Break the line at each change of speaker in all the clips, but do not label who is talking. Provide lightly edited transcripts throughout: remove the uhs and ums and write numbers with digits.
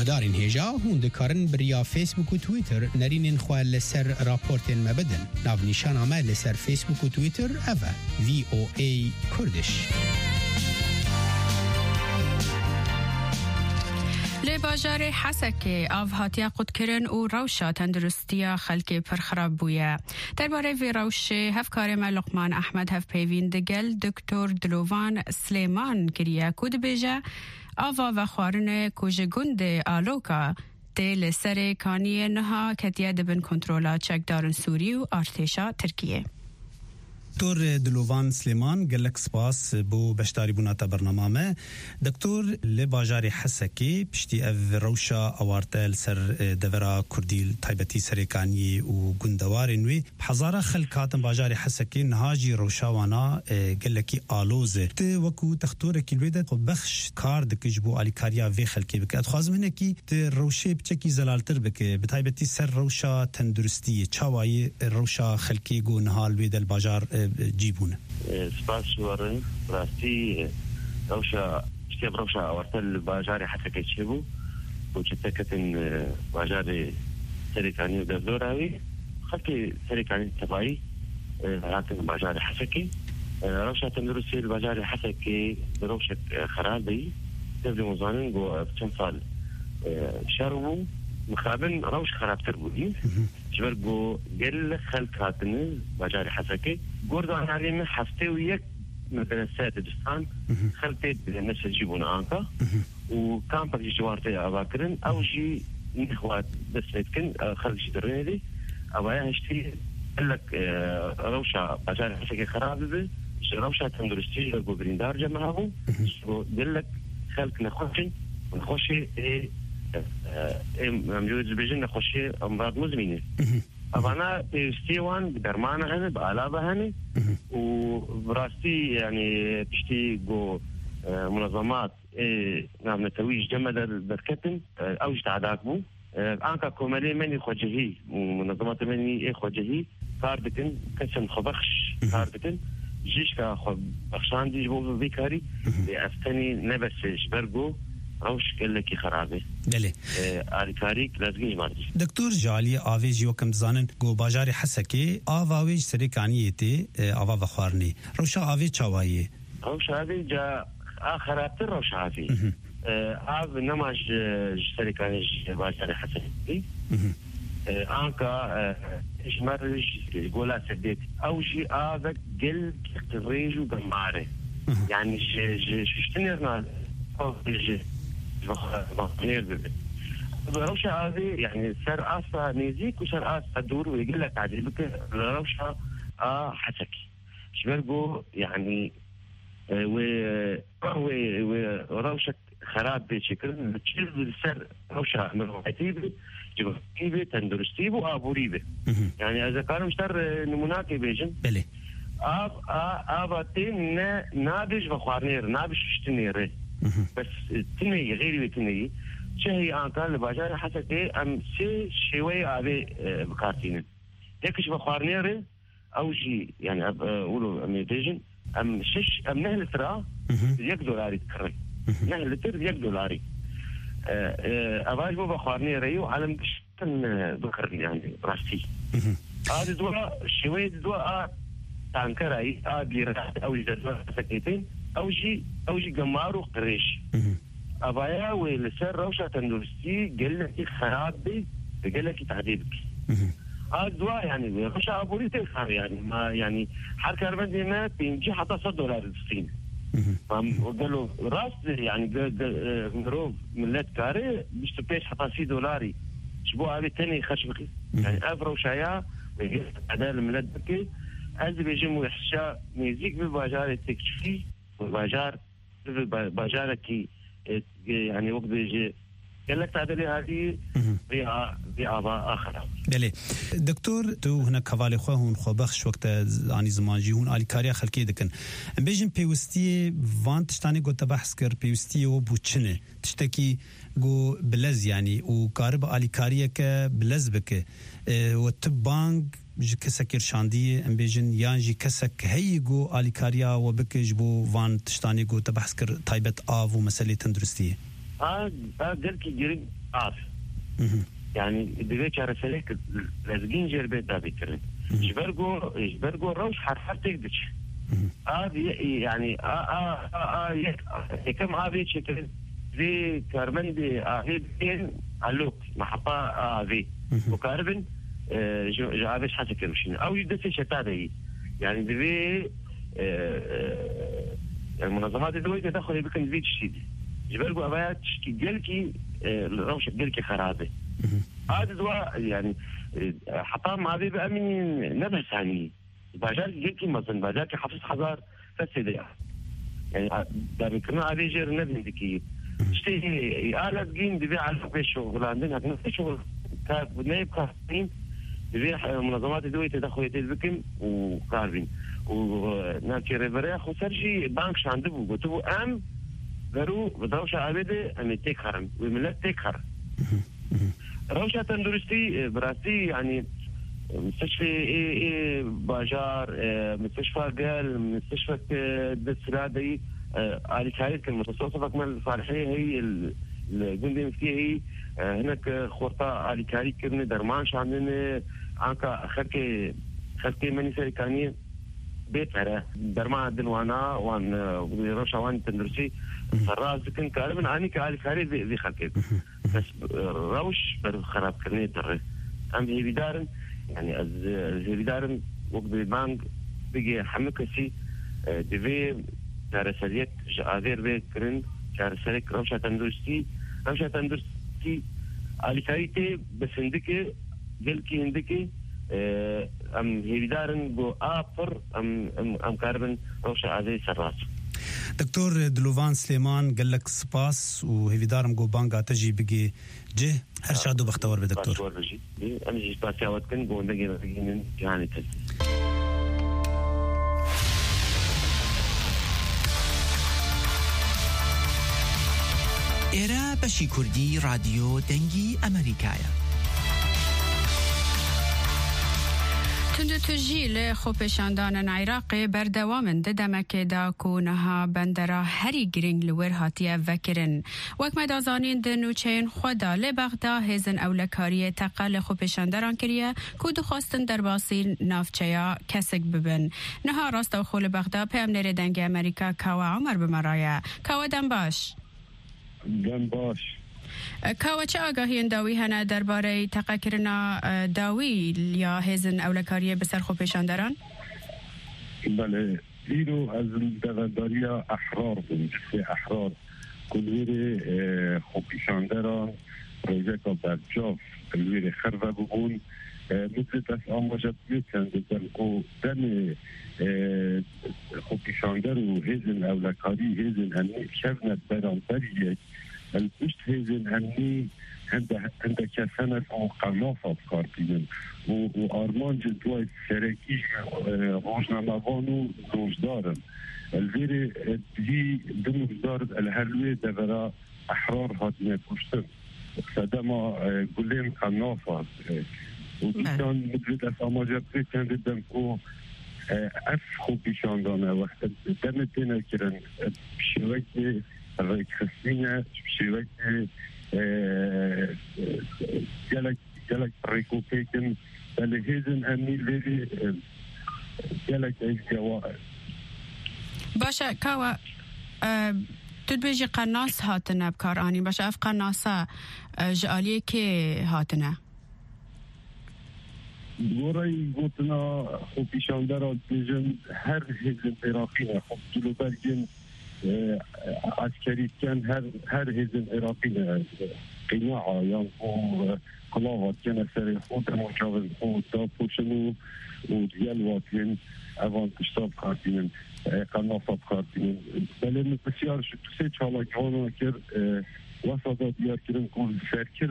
هفدارین هجا هون دکارن بریا فیسبوک و تویتر نرینین خواه لسر راپورتین مبدن. ناو نیشان آمد لسر فیسبوک و تویتر اوه VOA کردش.
لباجار حسکه آف هاتیا قد کرن و روشا تندرستیا خلکی پر خراب بویا. درباره وی روش هفکار لقمان احمد هف پیوین دگل دکتر دلوان سلیمان کریا کود بیجا آوا و خوارن کوژ گند آلوکا دل سر کانی نها کتیا دبن کنترولا چکدارن سوری و ارتشا ترکیه.
دکتر دلوان سلیمان گلک سپاس بو بشتاری بوناتا برنامه. دکتر لباجار حسکی پشتی او روشا اوارتل سر دورا کردیل تایبتی سرکانی و گندوار نوی هزارا خلکاتن باجار حسکی نهاجی روشا وانا گلکی آلوزه ت وکو تختور کلویده بخش کار دکج بو الیکاریا وی خلکی بک ادخوازم هنه کی ت روشه بچکی زلالتر بک بتایبتی سر روشا تندرستی چاوای روشا خلکی گو نهال ویدل باجار جيبونه
سپاس ورن راستی روشا اشتیاب روشا ورتل باجاری حتی که چه بو و چه تکتن باجاری سریکانی و دردوراوی خلقی سریکانی تبایی راتن باجاری حسکی روشا تندرستی الباجاری حسکی روشا خرابی تبدي مزانين جو كم سال شربوا مخابن روش خرابتر بودين جبرجو قل خلقاتنا باجاري حسكي قردو علينا حفتي وياك مثلا سات دستان خلقت الناس يجيبون عنك وكان بقى جوارتي أباكرن أو شيء نخوات بس يتكن خلق شدرين دي أبايا هشتري قال لك روشة باجاري حسكي خراب به روشة تندرستي لقو بريندار جمعهم قال لك خلق نخوشن ونخوشي موجود بيجن نخوشي أمراض مزمنة أنا بستيوان بدرمانة هني بآلابة هني وبراستي يعني بشتي جو منظمات نعم نتويج جمد البركتن أوج تعداكبو أنك كومالي مني خوجهي منظمات مني خوجهي كاردكن كسن خبخش كاردكن جيش كخبخشان دي جبو بيكاري لأفتني نبسش برجو روش كلكي خرابه
بله
آریکاریک لازمی ماردی
دکتر جالی آویج یوکم زانن گو باجاری حسکی آواویج سریکانیتی آوا بخارنی روشا آویج چاوایی
روشا آویج جا آخراتر روشا آویج آو نماش سریکانیج باجاری حسکی آنکا اشمرش گولا سدیت اوشی آوک گل تقریجو گماره يعني شتنرنا روشة هذه يعني سر آسا نيزيك وسر آسا دور ويقول لك عجيبك روشة حسكي شبرقو يعني وروشة خراب بشكل بتشيل سر روشة من عتيبة جبتيبة تندرستيبة وآبوريبة يعني إذا كانوا مشتر نموناكي بيجن
بلي
آباتين نابش بخوارنير نابش شتنيري بس تنهي غيري وتنهي شهي آنكال باجار حسكي أم سي شوي آبي بكارتين يكش بخوارنيري أو شيء يعني أقولوا أميتيجن أم شش أم نهل ترى $1 تكرر نهل تر $1 أباج بو بخوارنيري وعلم شتن بكر يعني راستي هذا دواء شوي دواء تانكراي بيرات أو دواء سكيتين أو شيء جمارو قريش أبايا ولسر روشة تندرستي قال لك خراب بي قال لك تعذيبك الدواء يعني روشة أبوري تخار يعني ما يعني حركة أربعة ما بينجي حتى $100 الصين وقالوا راس يعني مروف ملات كاري مش تبيش حتى $6 شبوه هذه تاني خشبكي يعني أفرو شايا عدال ملات بكي أزي بيجمو يحشا ميزيك بالباجار تكشفي باجار كي يعني وقت بيجي قال لك تعدلي هذه بيعة آخر
بله دكتور تو هنا كوالي خو هون خو بخش وقت اني زمانجي هون الكاريا خلكي دكن بيجن بيوستي وانت تاني قلت بحث كر بيوستي وبوچنه تشتكي جو بلز يعني وقارب الكاريا ك بلز بك وتبانك كسكر شانديه ام بيجن يانجي كسك هيغو الكاريا وبكجبو وان تشتاني جو تبحث كر تايبت اف ومساله تندرستيه
قال كي جري يعني دبي كار سلك لازقين جربت دابيكرن جبرجو روش حرفتك دش يعني كم هذه شكل زي كاربن دي بين علوك محطة ذي وكاربن جابش حسك مشين أو يدرس شتادي يعني دبي المنظمات الدولية تدخل يمكن زيد شيء جبرجو أبيات جلكي روش جلكي خرابة هذا دواء يعني حطام هذه بأمين نبه ثاني باجاك جلكي مثلا باجاك حفظ حذار فسد يعني دا بكنا هذه جير نبه ذكي اشتهي آلة جين دبي على الشغل عندنا نفس الشغل كنايب كاربين دبي منظمات الدولية تدخل يتذكم وكاربين وناكي ريفريا خسرشي بانكش عنده قلتوا أم قالوا بدوشة عبيدة أمي تكهرم وملت تكهر روشة تندرستي براستي يعني مستشفى باجار مستشفى قال مستشفى الدسرادي على كاريك المتصوصة أكمل صالحية هي الجندي مفتيه هي هناك خورطة على كاريك كرني درمان شاملين عنك خلقي مني سريكانية بيت هره درمان دنوانا وان روشة وان تندرسي فراز كن كاربن عني كالي كاري ذي خلقي بس روش بالخراب كرني ترى أم هي بدارن يعني هي بدارن وقت بانك بيجي حمكسي دبي كارساليت جادير بكرن كارسالك روشة تندرسي على كاريتي بس عندك جلكي عندك ام هي بدارن جو ابر ام كاربن روشة عادي سراس
دكتور دلوفان سليمان قال لك سباس وهي دارم جو بانغا تجي بقي جه هرشادو بختور بدكتور
انا جي سباس يا وقتن جو ندغي يعني تس
إيرا بشي كردي راديو دنگي أمريكايا
تجیل خوپشاندان عراق بردوام دمک دا کونها بندرا هری گرینگ لور هاتیه وکرن وک مدازانین دنوچین خدا لبغدا هزن اولکاری تقل خوپشاندران کریه که دخواستن در باسی نافچیا کسک ببن نها راست و خول بغدا پیم نره دنگ امریکا کوا عمر بمرایه کوا دن باش کاوا چه آگاهی داوی هنه درباره تقاکرنا داوی یا هزن اولکاری بسر خوپشاندران؟
بله ایرو از دغداری احرار بود احرار کلویر خوپشاندران روزکا برجاف کلویر خربه بگون مثل دست آماجت بیتند دلگو دم خوپشاندر و هزن اولکاری هزن هنی شفنت برانبریه البشت هزن هنی هنده کسانت او قنافت کارتیدن و آرمان جدوای سرکیش روشناموانو روشدارن الویر هی دموزدار الهلوی دورا احرار هاتنه پشتن صدما گلیم قنافت و دیشان مدرد از آماجه پریتنده دم که اف خوب بیشاندانه وقت دمت نکرن شوک رای خستینه شوک جلک ریکوپیکن بلهیزن همی لیدی جلک ایز جوائر
باشه کاوا تدبیجی قناص هاتنه بکار آنی باشه اف قناصا جعالیه که هاتنه
گورای گوتنا خوب پیشانده را دیجن هر هزن عراقی نه خوب جلو برگن عسکری کن هر هزن عراقی نه قناعا یا قلاوات کن سر خود مجاوز خود دا پوشنو و دیل واتین اوان کشتاب کارتینن قنافات کارتینن بله بسیار شد سه چالاکوانو کر وصدا دیار کردن که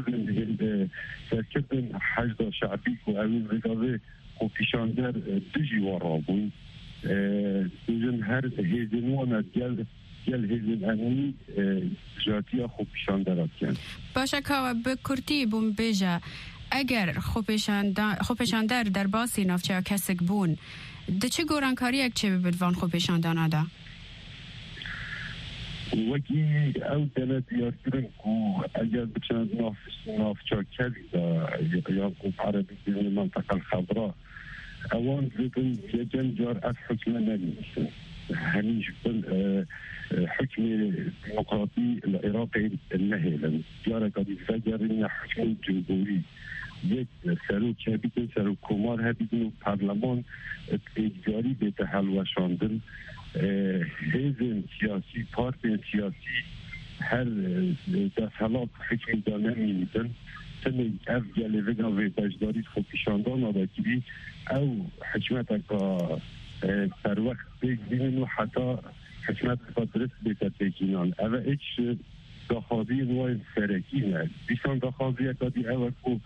سرکردن حجد شعبی که اویل رگاوه و پیشاندر دجی وارا بون دیجن هر هیزنوانا گل هیزن انوی جاتی خوب پیشاندرات کن
باشه که به کرتی بون بیجا اگر خوپشاندر در باسی نافچه کسک بون ده چه گورانکاری اک چه بدوان خوپشاندان آده؟
وکی او دل دیارترن کو اگر بچند نافچا کردی یا کو عربی دین منطقه الخضراء اوان زدن یجن جار از حکم نمیشن همیش بل حكم ديمقراطي العراقي النهي جارة قد يفجر حكم جمهوري یک سرو چبیدن سرو کمار هبیدن و پارلمان اجباری به تحلوشاندن حزب سیاسی پارتی سیاسی هر دستحلات حکم دانه میدن سنه اف جلوه و بجداری خود پیشاندان آداکیبی او حکمت اکا در وقت بگذین و حتی حکمت اکا درست بیتر بگینان او ایچ داخوازی نوع سرکی نه بیشان داخوازی اکا دی او اکو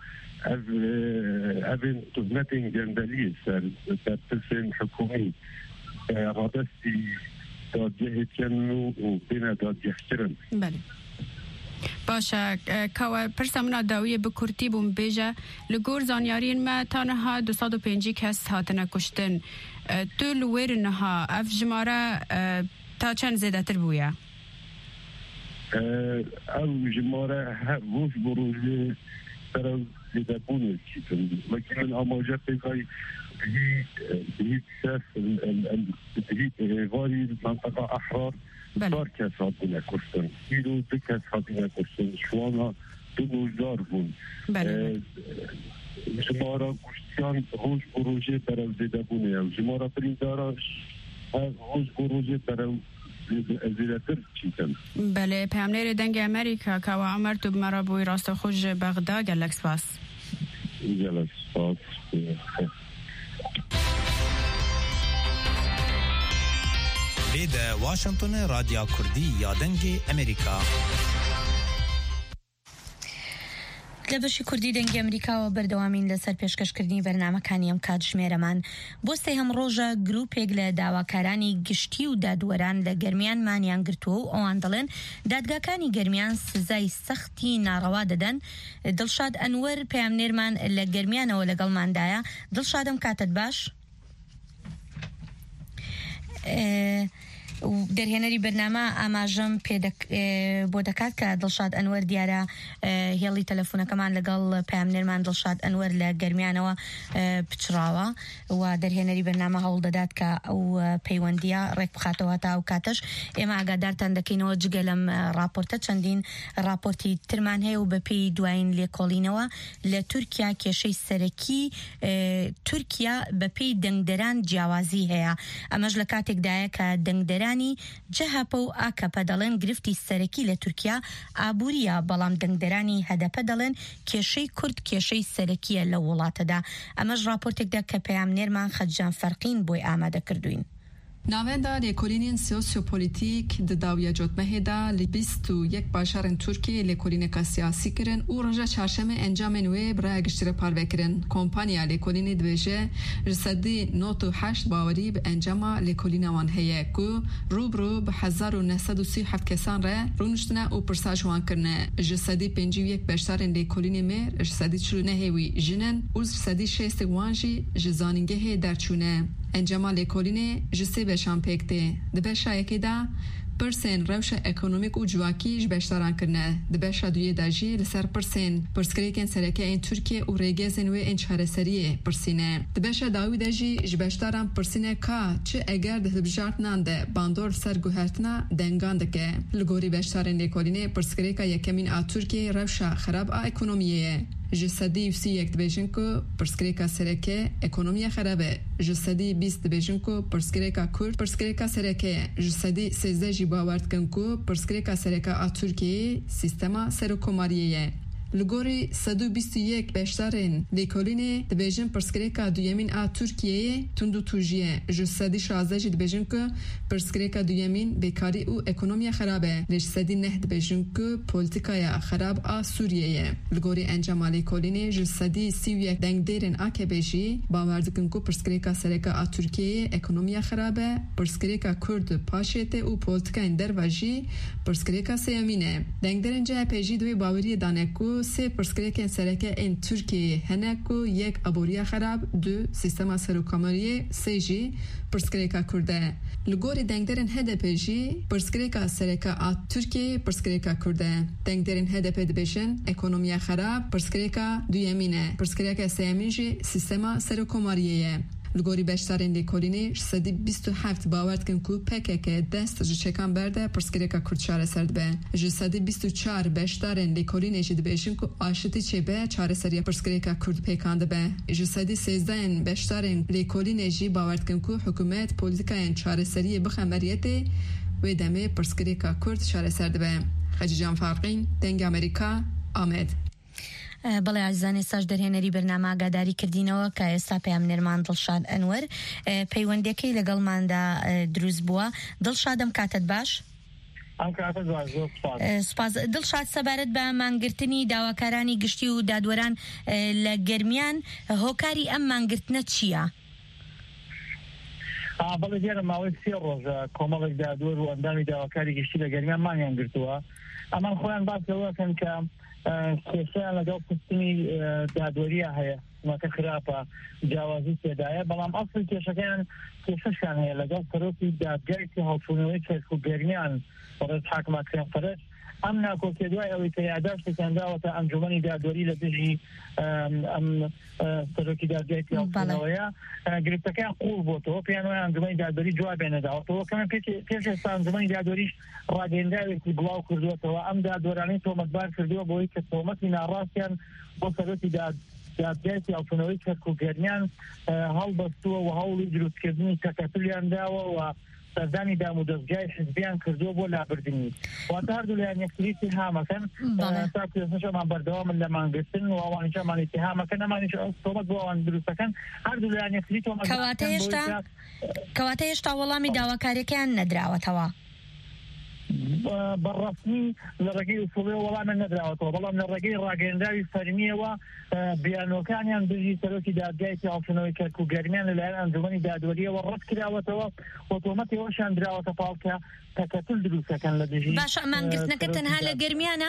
اوین تهمت جندلی سر در پسین حکومی رادستی دادجه کنو و بین دادجه کرن
بله باشه که پرسمونا داویه بکرتی بوم بیجه لگور زانیارین ما تانها 205 کس هاتنه کشتن تو لویرنها اف جماره تا چند زیده تر بویا؟
او جماره روز بروزه تر زیده بونه چیتن لیکن آماجه پیگای بهیت سف بهیت غاری منطقه احرار دار کس هاتونه کشتن ایرو دو کس هاتونه کشتن شوانا 2000 بون جماره کشتیان روز بروزه تر زیده بونه و جماره پرینداراش روز بروزه تر زیرتر چیتن
بله پیامنیر دنگ امریکا که و عمر تو مرا بوی راست خوش بغداد گلک سپاس
گلک سپاس
بیده واشنطن رادیو کردی یا دنگ امریکا
لبشی کردی دنگی امریکا و بردوامین لسر پیشکشکردنی برنامه‌کانی ام کات ژمێرەمان بۆ سێهەم ڕۆژە گروپێک لە داواکارانی گشتی و دادوەران لە گەرمیان مانیان گرتووە و ئەوان دەڵێن دادگاکانی گەرمیان سزای سەختی ناڕەوا دەدەن. دڵشاد ئەنوەر پەیامنێرمان لە گەرمیانەوە لەگەڵماندایە. دڵشادم کاتت باش؟ دەرهێنەری بەرنامە ئاماژەم بۆ دەکات کە دڵشاد ئەنوەر دیارە هێڵی تەلەفۆنەکەمان لەگەڵ پەیامنێرمان دڵشاد ئەنوەر لە گەرمیانەوە پچراوە و دەرهێنەری بەرنامە هەوڵ دەدات کە ئەو پەیوەندیە ڕێک بخاتەوە تا ئەو کاتەش ئێمە ئاگادارتان دەکەینەوە جگە لەم راپۆرتە چەندین راپۆرتی ترمان هەیە و بەپێی دوایین لێکۆڵینەوە لە تورکیا کێشەی سەرەکی تورکیا بەپێی دەنگدەران جیاوازی هەیە. ئەمەش لە کاتێکدایە کە دەنگدەران جەهەپە و ئاکەپە دەڵێن گرفتی سەرەکی لە تورکیا ئابووریە بەڵام دەنگدەرانی هەدەپە دەڵێن کێشەی کورد کێشەی سەرەکیە لە وڵاتەدا. ئەمەش راپۆرتێکدا کە پەیامنێرمان خەتجان فەرقین بۆی ئامادە کردوین.
ناوێندا لێکۆلینên سیۆسیۆپۆلیتیک di dawiya cotmehê da li 21 bajarên Tirkiyeyê lêkolîneka siyasî kirin û roja çarşemê encamên wê bi raya giştî re parve kirin. Kompanya lêkolînê dibêje ji sedî 98 bawerî bi encama lêkolîna wan heye ku rûbirû bi 1937 kesan re rûniştine û pirsa ji wan kirine. Ji sedî 51 beşdarên lêkolînê mêr ji sedî 49 wî jinin û ji sedî 60 wan jî ji zanîngehê derçûne. Encama lêkolînê ji sê beşan pêk tê. Di beşa yekê da pirsên rewşa ekonomîk û civakî ji beşdaran kirine. Di beşa duyê da jî li ser pirsên pirsgirêkên sereke ên Tirkiye û rêgezên wê ên çareseriyê pirsîne. Di beşa dawî de jî ji beşdaran pirsîne ka çi eger di hilbijartinan de bandor li ser guhertina dengan dike. Li gorî beşdarên lêkolînê pirsgirêka yekemîn a Tirkiyeyê rewşa xerab a ekonomiyê ye. Ji sedî 21 dibêjin ku pirsgirêka sereke ekonomiya xerab e. Ji sedî 20 dibêjin ku pirsgirêka Kurd pirsgirêka sereke ye. Ji sedî 13 jî bawer dikin ku pirsgirêka sereke a Tirkiyeyê sîstema serokkomariyê ye. Li gorî 121 beşdarên lêkolînê dibêjin pirsgirêka duyemîn a Tirkiyeyê tund û tûjî ye. Ji sedî 16 jî dibêjin ku pirsgirêka duyemîn bêkarî û ekonomiya xerab e. Lê ji sedî 9 dibêjin ku polîtikaya xerab a Sûriyê ye. Li gorî encama lêkolînê ji sedî 31 dengdêrên AKP jî bawer dikin ku pirsgirêka sereke a Tirkiyeyê ekonomiya xerab e. Pirsgirêka Kurd paşê tê û polîtikayên derve jî pirsgirêka sêyemîn e. Dengderên CHP jî di wê baweriyê dane ku سه پرسکریکن سرکه این ترکیه هنکو یک ابوریا خراب دو سیستما سروکامریه سه جی پرسکریکا کرده لگوری دنگدرن HDP جی پرسکریکا سرکه آت ترکیه پرسکریکا کرده دنگدرن HDP دبیشن اکونومیا خراب پرسکریکا دویمینه پرسکریکا سیمی جی سیستما سروکامریه لگوری بشترین لیکولینی 127 باورد کن کو PKK دست جو چکان برده پرسکریکا کرد چاره سرد به جو 124 بشترین لیکولینی جد بیشن کو آشتی چه به چاره سریع پرسکریکا کرد پیکانده به جو 113 بشترین لیکولینی جی باورد کن کو حکومت پولیتیکای چاره سریع بخمریتی و دمه پرسکریکا کرد چاره سرد به خجیجان فارقین دنگ امریکا آمد
بەڵێ عزیزان ئێستاش دەرهێنەری بەرنامە ئاگاداری کردینەوە کە ئێستا پەیامنێرمان دڵشاد ئەنوەر پەیوەندیەکەی لەگەڵماندا دروست بووە. دڵشادم کاتت باش؟ سپاس. دڵشاد سەبارەت بە مانگرتنی داواکارانی گشتی و دادوەران لە گەرمیان هۆکاری ئەم مانگرتنە چییە؟
بەڵێ دیارە ماوەی 3 ڕۆژ کۆمەڵێک دادوەر و ئەندامی داواکاری گشتی لە گەرمیان مانیان گرتووە. ئەمان خۆیان باس لەوەکەن کە کێشیان لەگەڵ پستنی دادوەریە هەیە مەکە خراپە جیاوازی تێدایە بەڵام ئەسڵی کێشەکەیان کێشەشیان هەیە لەگەڵ سەرۆکی دادگایەکی هەڵچوونەوەی کێشک و گەرمیان بەڕێز حاکمات کرێنفەرش ئەم ناکۆکیە دوای ئەوەی کە یادداشتێکیان داوەتە ئەنجومەنی دادوەری لە دژی ئەم سەرۆکی دادگایەکی هەڵچوونەوەیە گرفتەکەیان قوڵ بۆتەوە پێیان وایە ئەنجومەنی دادوەری جوابیان نەداوەتەوە کەمە پێش ئێستا ئەنجومەنی دادوەریش ڕاگەیەنداوێکی بڵاو کردووەتەوە ئەم دادوەرانەی تۆمەتبار کردووە بۆی کە تۆمەتی ناڕاستیان بۆ سەرۆکی دادگایەکی هەڵچوونەوەی کەرک و گەرمیان هەڵبەستووە و هەوڵی دروستکردنی تەکەتلیان داوە و سەردانی دام و دەستگای حزبیان کردووە بۆ لابردنی واتە هەردوو لایەن یەکتری اتهامەکەن تا کوێستنەشەمان بەردەوامن لە مانگرتن و ئەوانیشەمان اتهامەکەن ئەمانیش تۆمەت بۆ ئەوان دروستەکەن هەردوو لایەن یەکتری تۆمەت
کەواتە هێشتا وەڵامی داواکاریەکەیان نەدراوەتەوە
بەڕەسمی لە ڕێگەی ئوسوڵی وەڵامیان نەدراوەتەوە بەڵام لە ڕێگەی ڕاگەیەنداوی فەرمیەوە بیانۆکانیان دژی سەرۆکی دادگایەکی هەڵچوونەوەی کەرک و گەرمیان لەلایەن ئەنجومەنی دادوەریەوە ڕەت کراوەتەوە و تۆمەتەوەشیان دراوەتە پاڵکە تەکەتل دروستەکەن لە دژی
باشە مانگرتنەکە تەنها لە گەرمیانە؟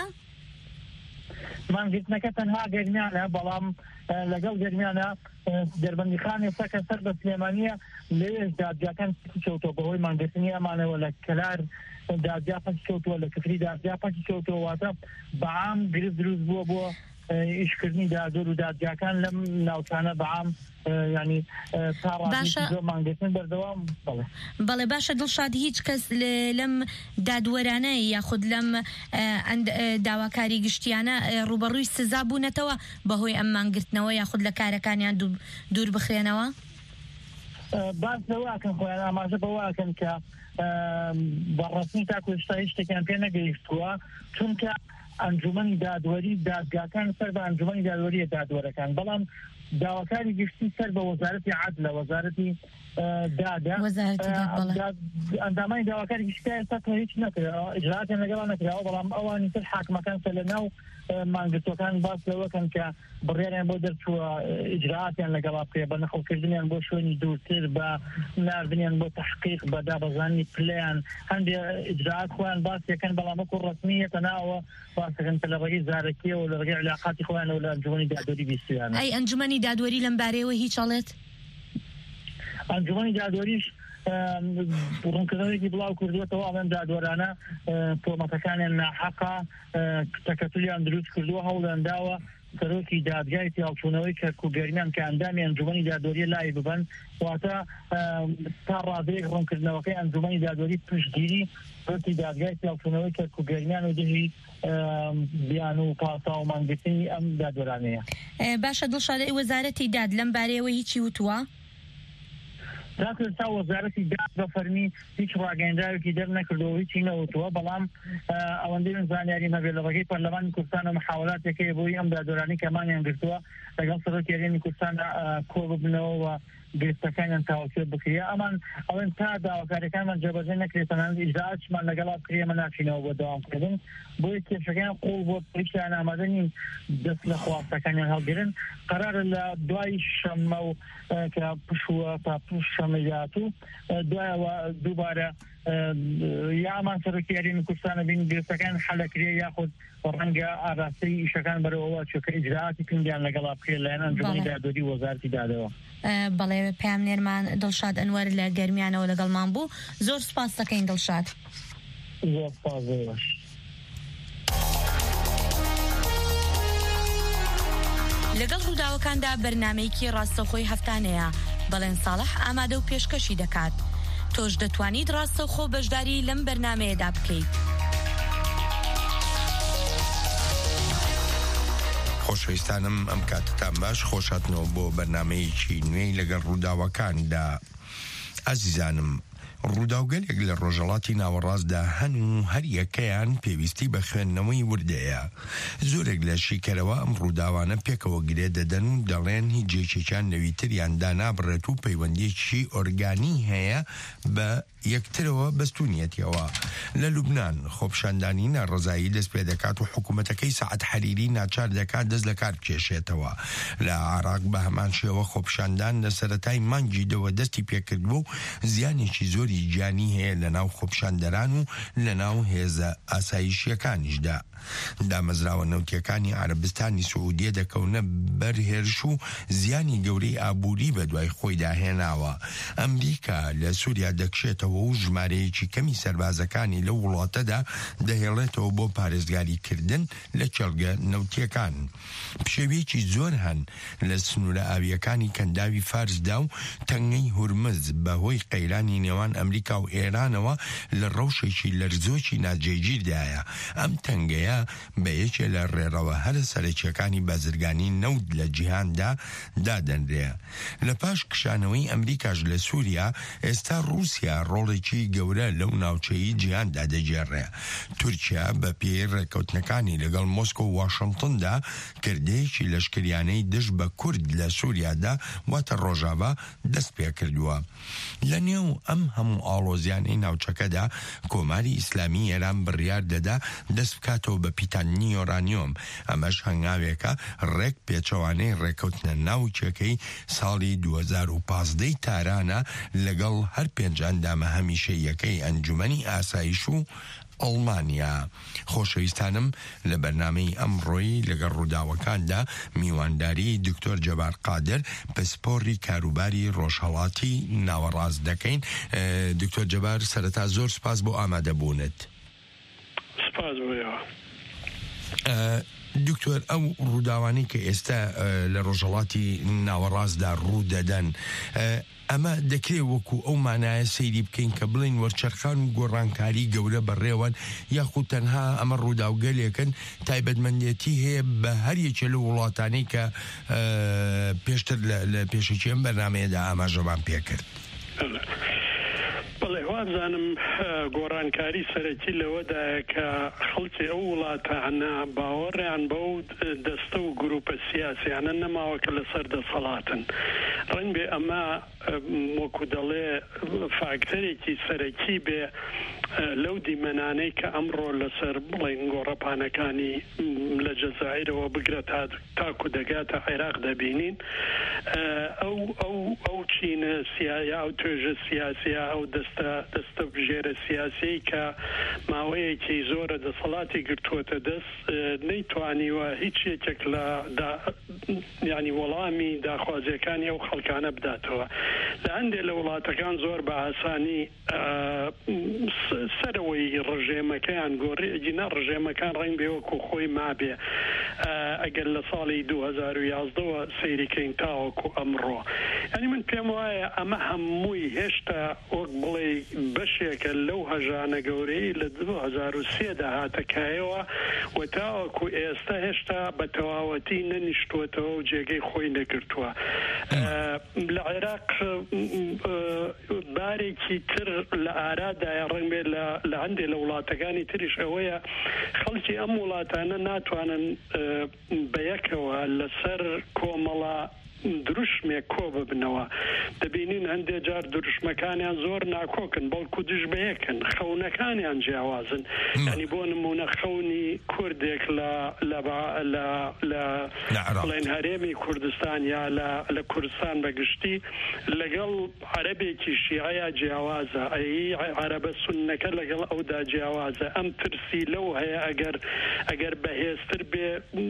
مانگرتنەکە تەنها گەرمیانە بەڵام لەگەڵ گەرمیانە دەربەندیخان ئێستا کە سەر بە سلێمانیە لەوێش دادگاکان کەوتەوە بەهۆی مانگرتنی ئەمانەوە لە کەلار دادگا پاکی کەوتووە لە کفری دادگا پاکی کەوتووە واتە بەعام گرفت دروست بووە بۆ ئیشکردنی دادوەر و دادگاکان لەم ناوچانە بەعام ینی تا ڕادی مانگرتن بەردەوام
بەڵێ باشە دڵشاد هیچ کەس لەم دادوەرانە یاخود لەم داواکاری گشتیانە ڕوبەڕووی سزا بوونەتەوە بەهۆی ئەم مانگرتنەوە یاخود لە کارەکانیان دوور بخرێنەوە؟
باس بەواکەن خۆیان ئاماژە بەواکەن کە بەڕەسمی تاکو هێشتا هیچ شتێکیان پێ نەگەیشتووە چونکە ئەنجومەنی دادوەری دادگاکان سەر بە ئەنجومەنی دادوەریە دادوەرەکان بەڵام داواکاری گشتی سەر بە وەزارەتی عەدلە وەزارەتی دادا ئەندامانی داواکاری گشتی ئێستا هیچ نەکراوە ئیجراتیان لەگەڵا نەکراوە بەڵام ئەوانی تر حاکمەکان سەر لەناو مانگرتوەکان باس لەوەکەن کە بڕیاریان بۆ دەرچووە ئیجراتیان لەگەڵا بکرێ بە نەخۆکردنیان بۆ شوێنی دوورتر بە ناردنیان بۆ تەحقیق بە دابەزانی پلەیان هەندێک ئیجرات خۆیان باس یەکەن بەڵام وەکو ڕەسمیەتە ناوە باسەکەن کە لە ڕێگەی زارەکیەوە لە ڕێگەی علاقاتی خۆیانەوە لە ئەنجومەنی دادوەری بیستیانە.
ئەی ئەنجومەنی دادوەری لەم بارەیەوە هیچ ئەڵێت؟
ئەنجومەنی دادوەریش ڕوونکردنەوەیەکی بڵاو کردوێتەوە ئەم دادوەرانە تۆمەتەکانیان ناحەقا تەکەتلیان دروست کردووە هەوڵیان داوە سەرۆکی دادگایەکی هەڵچوونەوەی کەرک و گەرمیان کە ئەندامی ئەنجومەنی دادوەریە لای ببەن واتە تا ڕادەیەک ڕوونکردنەوەکەی ئەنجومەنی دادوەری پشتگیری سەرۆکی دادگایەکی هەڵچوونەوەی کەرک و گەرمیان و دژی بیان و پاسا و مانگرتنی ئەم دادوەرانەیە.
باشە دڵشاد وەزارەتی داد لەم بارەیەوە هیچی وتووە؟
تا وەزارەتی داد بە فەرمی هیچ ڕاگەیەنداوێکی دەرنەکردەوە هیچی نەوتووە بەڵام ئەوەندەی من زانیاری هەبێ لە ڕێگەی پەرلەمانی کوردستان محاولاتێکەیە بۆی ئەم دادوەرانەی کە مانیان گرتووە لەگەڵ سەرۆکی هەرێمی کوردستان کۆ ببنەوە و گرفتەکانیان تاوەکێ بکرێ ئەمان ئەوەن تا داواکاریەکانمان جێبەجێ نەکرێت تەنانەت ئیجراعاتمان لەگەڵا بکرێ ئەمە ناچینەوە بۆ دەوامکردن بۆیە کێشەکەیان قوڵ بۆ پێشیان ئامادە نین دەست لە خواستەکانیان هەڵگرن قەرارە لە دوای شەمە و کە پشووە تا پوش شەمە داهاتوو دوایەوە دووبارە یامان سەرۆکیاری کوردستانە بین گرفتەکان حەلەکرێ یاخود ڕەنگە ئاراستەی ئیشەکان بەرەوەوە چۆکە ئیجراعاتی کردیان لەگەڵا بکرێت لایەن ئەنجومەنی دادوەری وەزارەتی دادەوە.
بەڵێ پامنێرمان دڵشاد ئەنوەر لە گەرمیانەوە لەگەڵمان بوو. زۆر سوپاس دەکەین دڵشاد.
زۆر سوپاس.
لەگەڵ ڕووداوەکاندا بەرنامەیەکی ڕاستەوخۆی هەفتانەیە بەڵێن ساڵح ئامادە و پێشکەشی دەکات. تۆش دەتوانیت ڕاستەوخۆ بەشداری لەم بەرنامەیەدا بکەیت.
خۆشەویستانم ئەم کاتتان باش خۆشاتنەوە بۆ بەرنامەیەکی نوێی لەگەڵ ڕووداوەکاندا. ئازیزانم، ڕووداوگەلێک لە ڕۆژهەڵاتی ناوەڕاستدا هەن و هەر یەکەیان پێویستی بە خوێندنەوەی وردەیە. زۆرێک لە شیکەرەوە ئەم ڕووداوانە پێکەوە گرێ دەدەن و دەڵێن هیچ جێکێکیان نەویتریان دانابڕێت و پەیوەندیەکی ئۆرگانی هەیە بە یەکترەوە بەستونیەتەوە. لە لوبنان خۆپشاندانی ناڕەزایی دەست پێ دەکات و حکوومەتەکەی سەعەت حەریری ناچار دەکات دەست لە کار بکێشێتەوە. لە عێراق بە هەمان شێوە خۆپشاندان لە سەرەتای مانگی دەوە دەستی پێکردبوو و زیانێکی زۆری گیانی هەیە لە ناو خۆپشاندەران و لە ناو هێزە ئاسایشیەکانیشدا. دامەزراوە نەوتیەکانی عەرەبستانی سعودیە دەکەونە بەرهێرش و زیانی گەورەی ئابووری بە دوای خۆی داهێناوە. ئەمریکا لە سووریا دەکشێتەوە و ژمارەیەکی کەمی سەربازەکانی لە وڵاتەدا دەهێڵێتەوە بۆ پارێزگاریکردن لە چێلگە نەوتیەکان. پشێویەکی زۆر هەن لە سنوورە ئاویەکانی کەنداوی فارسدا و تەنگەی هورمز بەهۆی قەیرانی نێوان ئەمریکا و ئێرانەوە لە ڕەوشێکی لەرزۆکی ناجێگیردایە. ئەم تەنگەیە بە یەکێ لە ڕێڕەوە هەرە سەرەکیەکانی بازرگانی نەوت لە جیهاندا دادەنرێ. لە پاش کشانەوەی ئەمریکاش لە سووریا ئێستا رووسیا ڕۆڵێکی گەورە لەو ناوچەی جیهاندا دەجێڕێ. تورکیا بە پێی ڕێکەوتنەکانی لەگەڵ مۆسکۆ و واشنگتندا کردەیەکی لەشکریانەی دژ بە کورد لە سووریادا واتە ڕۆژاوا دەست پێ کردووە. لە نێو ئەم هەموو ئاڵۆزیانەی ناوچەکەدا کۆماری ئیسلامی ئێران بڕیار دەدا دەست بکاتەوە بە پیتانی یۆرانیۆم. ئەمەش هەنگاوێکە ڕێک پێچەوانەی ڕێکەوتنە ناوچەکەی ساڵی 2015 تارانە لەگەڵ هەر پێنج ئەندامە هەمیشەیەکەی ئەنجومەنی ئاسایش و ئەڵمانیا. خۆشەویستانم، لە بەرنامەی ئەمڕۆی لەگەڵ ڕووداوەکاندا میوانداری دکتۆر جەبار قادر پسپۆڕی کاروباری ڕۆژهەڵاتی ناوەڕاست دەکەین. دکتۆر جەبار، سەرەتا زۆر سپاس بۆ ئامادەبوونت.
سپاس بۆیەوە.
دکتۆر، ئەو ڕووداوانی کە ئێستا لە ڕۆژهەڵاتی ناوەڕاستدا ڕوو دەدەن، ئەمە دەکرێت وەکو ئەو مانایە سەیری بکەین کە بڵین وەرچەرخان و گۆڕانکاری گەورە بەڕێوەن، یاخود تەنها ئەمە ڕووداوگەلێکن تایبەتمەندێتی هەیە بە هەریەکێ لە وڵاتانەی کە پێشتر لە پێشەکی ئەم بەرنامەیەدا ئاماژەمان پێکرد؟
بەڵێ وازانم گۆڕانکاری سەرەکی لەوەدایە کە خەڵکی ئەو وڵاتانە باوەڕیان بەو دەستە و گروپە سیاسیانە نەماوەکە لەسەر دەسەڵاتن. ڕەنگ بێ ئەمە وەکو دەڵێ فاکتەرێکی سەرەکی بێ لەو دیمەنانەی کە ئەمڕۆ لەسەر بڵێن گۆڕەپانەکانی لە جەزائیرەوە بگرە تاکو دەگاتە عێراق دەبینین. ئەو چینە سیایا، ئەو توێژە سیاسیە، ئەو دەستە بژێرە سیاسی کە ماوەیەکی زۆرە دەسەڵاتی گرتووەتە دەست نەیتوانیوە هیچ یەکێک لە ینی وەڵامی داخوازیەکانی ئەو خەڵکانە بداتەوە. لە هەندێک لە وڵاتەکان زۆر بە ئاسانی سەرەوەی ڕژێمەکەیان گۆڕێجینا ڕژێمەکان ڕەنگ بێ وەکو خۆی مابێ ئەگەر لە ساڵی 2011ەوە سەیریکەین تاوەکو ئەمڕۆ. ینی من پێم وایە ئەمە هەمووی هێشتا وەک بڵێ بەشێکە لەو هەژانە گەورەی لە 2003دا هاتەکایەوە و تاوەکو ئێستا هێشتا بە تەواوەتی نەنیشتووەتەوە و جێگەی خۆی نەگرتووە. لە عێراق بارێکی تر لە ئارادایە ڕەنگ بێ لە هەندێک لە وڵاتەکانی تریش ئەوەیە خەڵکی ئەم وڵاتانە ناتوانن بەیەکەوە لەسەر کۆمەڵە دروشمێ کۆ ببنەوە دەبینین هەندێک جار دروشمەکانیان زۆر ناکۆکن بەڵکو دژ بەیەکن خەونەکانیان جیاوازن ینی بۆ نمونە خەونی کوردێک لە هەرێمی کوردستان یا لە کوردستان بەگشتی لەگەڵ عەرەبێکی شیعەیە جیاوازە ئەی عەرەبە سوننەکە لەگەڵ ئەودا جیاوازە ئەم ترسی لەو هەیە ئەگەر بەهێزتر بێ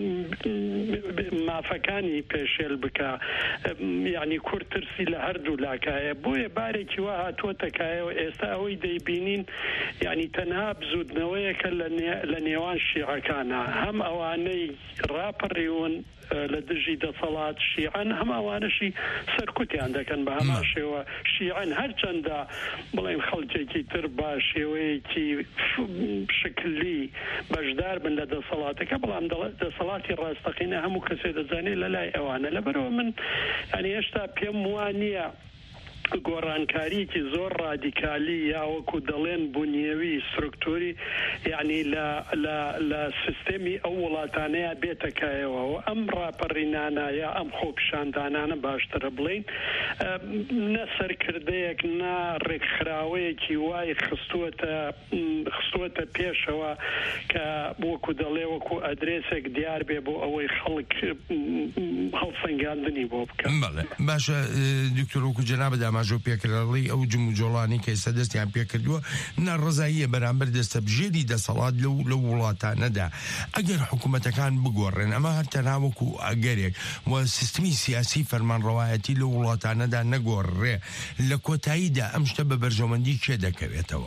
مافەکانی پێشێل بکە یعنی کورد ترسی لە هەردوو لاکایە بۆیە بارێکی وا هاتووەتەکایەوە ئێستا ئەوەی دەیبینین یعنی تەنها بزودنەوەیەکە لە نێوان شیعەکانە هەم ئەوانەی ڕاپەڕیون لە دژی دەسەڵات شیعەن هەم ئەوانەشی سەرکوتیان دەکەن بە هەمان شێوە شیعەن هەرچەندە بڵێن خەڵکێکی تر با شێوەیەکی شکلی بەشدار بن لە دەسەڵاتەکە بەڵام دەسەڵاتی ڕاستەقینە هەموو کەسێ دەزانێت لە لای ئەوانە لەبەرەوە من ینی هێشتا پێم وانە گۆڕانکاریکی زۆر ڕادیکالی یاوەکو دەڵێن بوونیەوی سترکتوری یعنی لە سیستەمی ئەو وڵاتانەیە بێتەکایەوە و ئەم ڕاپەڕینانە یا ئەم خۆپیشاندانانە باشترە بڵین نە سەرکردەیەک نا ڕێکخراوەیەکی وای خستووەتە پێشەوە کە وەکو دەڵێ وەکو ئەدرێسێک دیار بێ بۆ ئەوەی خەڵک هەڵسەنگاندنی بۆ بکەن.
باشە دکتۆر وەکو جەنابە داماژۆ پێکراڵی ئەو جم و جۆڵانی کە ئێستا دەستیان پێکردووە ناڕەزاییە بەرامبەر دەستەبژێری دەسەڵات لە وڵاتانەدا ئەگەر حکوومەتەکان بگۆڕێن ئەمە هەر تەنها وەکو ئەگەرێک و سیستمی سیاسی فەرمانڕەوایەتی لە وڵاتانەدا نەگۆڕێ لە کۆتاییدا ئەم شتە بە بەرژەوەندی کێ دەکەوێتەوە؟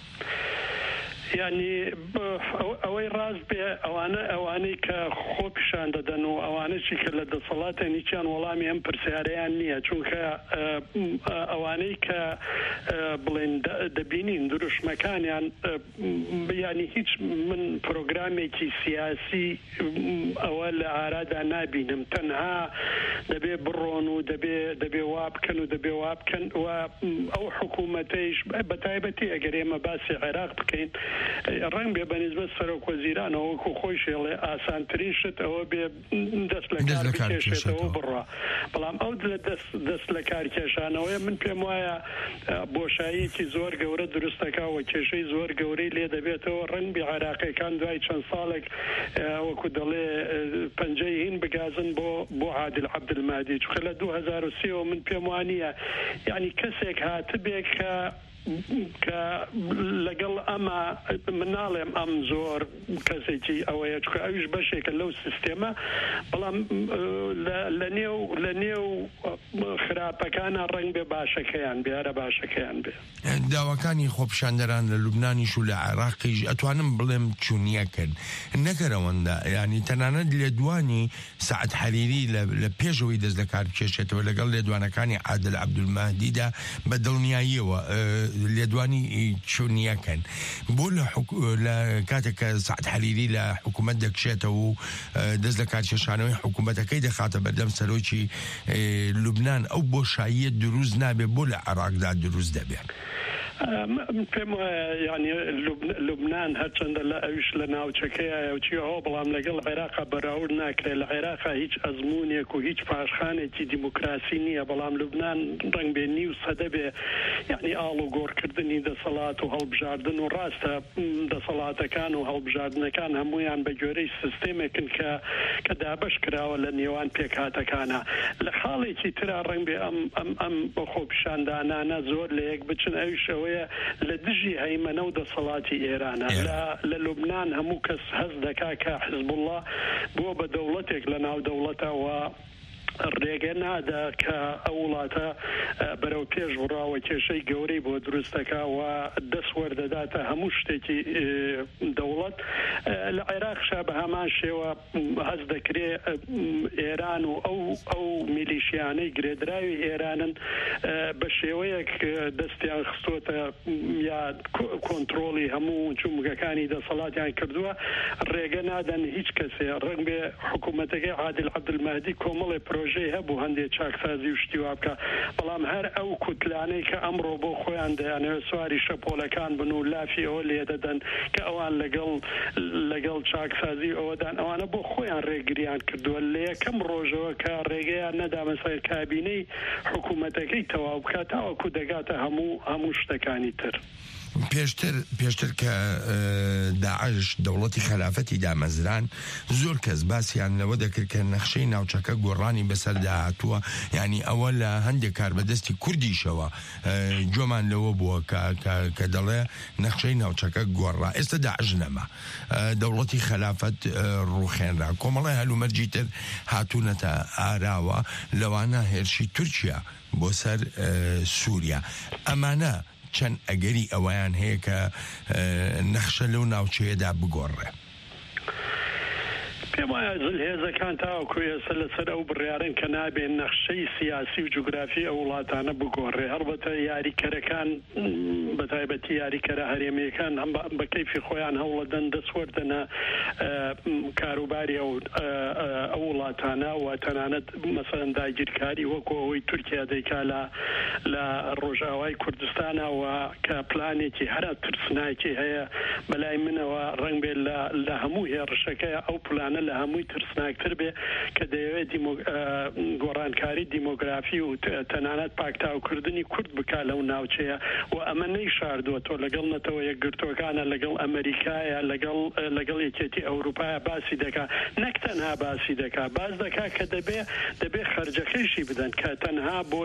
یعنی ئەوەی ڕاست بێ ئەوانەی کە خۆپیشان دەدەن و ئەوانەی کە لە دەسەڵاتە نیچیان وەڵامی ئەم پرسیارەیان نییە چونکە ئەوانەی کە بڵێن دەبینین دروشمەکانیان ینی هیچ من پرۆگرامێکی سیاسی ئەوە لە ئارادا نابینم تەنها دەبێ بڕۆن و دەبێ وابکەن و دەبێ وابکەن و ئەو حکوومەتەیش بەتایبەتی ئەگەر ئێمە باسی عێراق بکەین ڕنگ بێ بەنسبەت سەرۆک وەزیرانەوە وەکو خۆی شێڵێ ئاسانترین شت ئەوە بێ دەست لە کار بکێشێتەوە بڕە بەڵام ئەو دەست لە کارکێشانەوەی من پێم وایە بۆشاییەکی زۆر گەورە دروستەکەوە کێشەی زۆر گەورەی لێ دەبێتەوە ڕنگ بێ عێراقیەکان دوای چەند ساڵێک وەکو دەڵێ پەنجەی هین بگازن بۆ عادل عەبدولمادی چونکە لە 2003 من پێم وانیە یعنی کەسێک هاتبێک کە لەگەڵ ئەمە مناڵێم ئەم زۆر کەسێکی ئەوەیە چکە ئەویش بەشێکە لەو سیستێمە بەڵام لە نێو خراپەکانە ڕنگ بێ باشەکەیان بێرە باشەکەیان بێ.
داواکانی خۆپیشاندەران لە لوبنانیش و لە عێراقیش ئەتوانم بڵێم چوونیەکەن نەکەرەوەندا ینی تەنانەت لێدوانی سەعەد حەریری لە پێشەوەی دەست لە کار بکێشێتەوە لەگەڵ لێدوانەکانی عادل عەبدولمەهدیدا بە دڵنیاییەوە لێدوانی چوونیەکەن بۆ لە کاتێککە سەعەد حەریری لە حکوومەت دەکشێتەوە و دەست لە کارکێشانەوەی حکوومەتەکەی دەخاتە بەردەم سەرۆکی لوبنان ئەو بۆشاییە دروست نابێت بۆ لە عێراقدا دروست دەبێت.
پێم ینی لوبنان هەرچەندە لە ئەویش لە ناوچەکەیە چیەوە بەڵام لەگەڵ عێراقا بەراورد ناکرێت لە عێراقا هیچ ئەزمونێک و هیچ پاشخانێکی دیموکراسی نییە بەڵام لوبنان ڕنگ بێ نیو سەدە بێ یعنی ئاڵ و گۆڕکردنی دەسەڵات و هەڵبژاردن و ڕاستە دەسەڵاتەکان و هەڵبژاردنەکان هەمویان بە گوێرەی سیستێمێکن کە دابش کراوە لە نێوان پێکهاتەکانە لە خاڵێکی ترا ڕنگ بێ ئەم خۆپیشاندانانە زۆر لە یەک بچن ئەویشەوەی لە دژی هەیمەنە و دەسەڵاتی ئێرانە لە لوبنان هەموو کەس هەست دەکا کە حزب الله بۆ بە دەوڵەتێک لە ناو دەوڵەتەوە ڕێگە نادا کە ئەو وڵاتە بەرەو پێش بڕاوە کێشەی گەورەی بۆ دروستەکە و دەست وەردەداتە هەموو شتێکی دەوڵەت لە عێراقشا بە هەمان شێوە هەست دەکرێ ئێران و ئەو میلیشیانەی گرێدراوی ئێرانن بە شێوەیەک دەستیان خستۆتە یا کۆنتڕۆڵی هەموو جومگەکانی دەسەڵاتیان کردووە ڕێگە نادەن هیچ کەسێ ڕنگ بێ حکوومەتەکەی عادل عەبدولمەهدی کۆمەڵێ پرۆژەی هەبوو هەندێک چاکسازی و شتی وا بکە بەڵام هەر ئەو کوتلانەی کە ئەمڕۆ بۆ خۆیان دەیانەوێت سواری شەپۆلەکان بن و لافی ئەوە لێ دەدەن کە ئەوان لەگەڵ چاکسازی ئەوەدان ئەوانە بۆ خۆیان ڕێگریان کردووە لە یەکەم ڕۆژەوە کە ڕێگەیان نەدا مەسەر کابینەی حکوومەتەکەی تەواو بکات تاوەکو دەگاتە هەموو شتەکانی تر.
پێشتر کە داعش دەوڵەتی خلافەتی دامەزران زۆر کەس باسییان لەوە دەکرد کە نەخشەی ناوچەکە گۆڕانی بەسەردا هاتووە یعنی ئەوە لە هەندێک کاربەدەستی کوردیشەوە جۆمان لەوە بووە کە دەڵێ نەخشەی ناوچەکە گۆڕا ئێستا داعش نەما دەوڵەتی خلافەت ڕوخێنرا کۆمەڵی هەلومەرجی تر هاتوونەتە ئاراوە لەوانە هێرشی تورکیا بۆ سەر سووریا ئەمانە چەند ئەگەری ئەویان هەیە کە نەخشە لەو ناوچەیەدا بگۆڕێ.
پێم وایە زلهێزەکان تاوەکو ئێستا لەسەر ئەو بڕیارن کە نابێن نەخشەی سیاسی و جوگرافی ئەو وڵاتانە بگۆڕێ هەڵبەتە یاریکەرەکان بەتایبەتی یاریکەرە هەرێمیەکان هەم بە کەیفی خۆیان هەوڵەدەن دەسوەردەنە کاروباری ئەو وڵاتانە و تەنانەت مەسەڵەن داگیرکاری وەکو ئەوەی تورکیا دەیکا لە ڕۆژاوای کوردستانەوە کە پلانێکی هەرە ترسناکی هەیە بەلای منەوە ڕەنگ بێت لە هەموو هێڕشەکەی ئەو پلانە لە هەمووی ترسناکتر بێ کە دەیەوێت گۆڕانکاری دیمۆگرافی و تەنانەت پاکتاوکردنی کورد بکا لەو ناوچەیە و ئەمە نەیشاردووە تۆ لەگەڵ نەتەوە یەکگرتوەکانە لەگەڵ ئەمریکایە لەگەڵ یەکێتی ئەوروپایە باسی دەکا نەک تەنها باسی دەکا باز دەکا کە دەبێ خەرجەکەیشی بدەن کە تەنها بۆ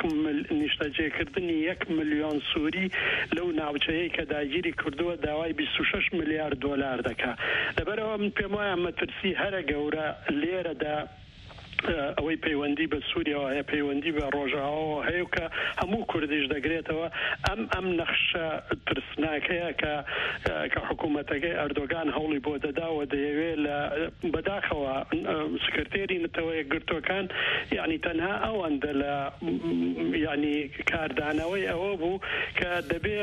نیشتەجێکردنی 1 ملیۆن سووری لەو ناوچەیە کە داگیری کردووە داوای 26 ملیارد دۆلار دەکا لەبەرەوە من پێم وایە مەترسی هەرە گەورە لێرەدا ئەوەی پەیوەندی بە سووریەوە هەیە پەیوەندی بە ڕۆژاوەوە هەیە کە هەموو کوردیش دەگرێتەوە ئەم نەخشە ترسناکەیە کە حکوومەتەکەی ئەردۆگان هەوڵی بۆ دەداوە دەیەوێت لە بەداخەوە سکرتێری نەتەوە یەکگرتوەکان یعنی تەنها ئەوەندە لە یعنی کاردانەوەی ئەوە بوو کە دەبێ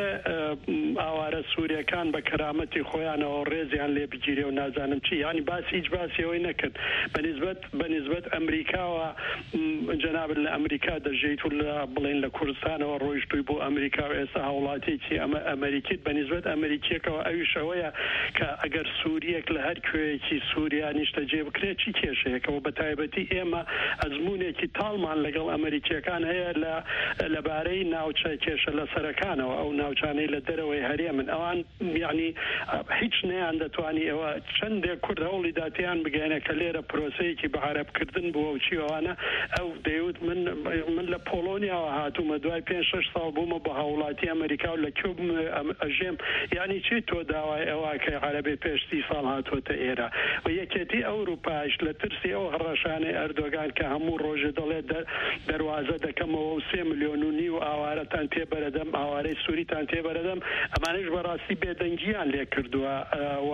ئاوارە سووریەکان بە کەرامەتی خۆیانەوە ڕێزیان لێ بگیرێ و نازانم چی یعنی هیچ باسیەوەی نەکرد بەنسبەت ئەمریکاوە جەنابەت لە ئەمریکا دەژیت و لە بڵێن لە کوردستانەوە ڕۆیشتووی بۆ ئەمریکا و ئێستا هاوڵاتێکی ئەمریکیت بەنسبەت ئەمریکیەکەوە ئەویشەوەیە کە ئەگەر سووریەک لە هەر کوێیەکی سووریا نیشتەجێ بکرێت چی کێشەیەکەوە بەتایبەتی ئێمە ئەزمونێکی تاڵمان لەگەڵ ئەمریکیەکان هەیە لەبارەی ناوچە کێشە لە سەرەکانەوە ئەو ناوچانەی لە دەرەوەی هەرێمن ئەوان یعنی هیچ نەیان دەتوانی ئەوە چەندێک کورد هەوڵی داتیان بگەینە کە لێرە پرۆسەیەکی بە عەرەبکردن بووە و چیوانە ئەو دەیوت من لە پۆلۆنیاوە هاتوومە دوای 5-6 ساڵ بوومە بە هاوڵاتی ئەمریکا و لە کێو ئەژێم یعنی چی تۆ داوای ئەوەکەی عەرەبی پێش 30 ساڵ هاتوۆتە ئێرە و یەکێتی ئەوروپاش لە ترسی ئەو هەڕەشانەی ئەردۆگان کە هەموو ڕۆژە دەڵێت دەواازە دەکەمەوە و 3 ملیۆن و نیو ئاوارەتان تێبەرەدەم ئاوارەی سووریتان تێبەرەدەم ئەمانش بەڕاستی بێدەنگیان لێ کردووە و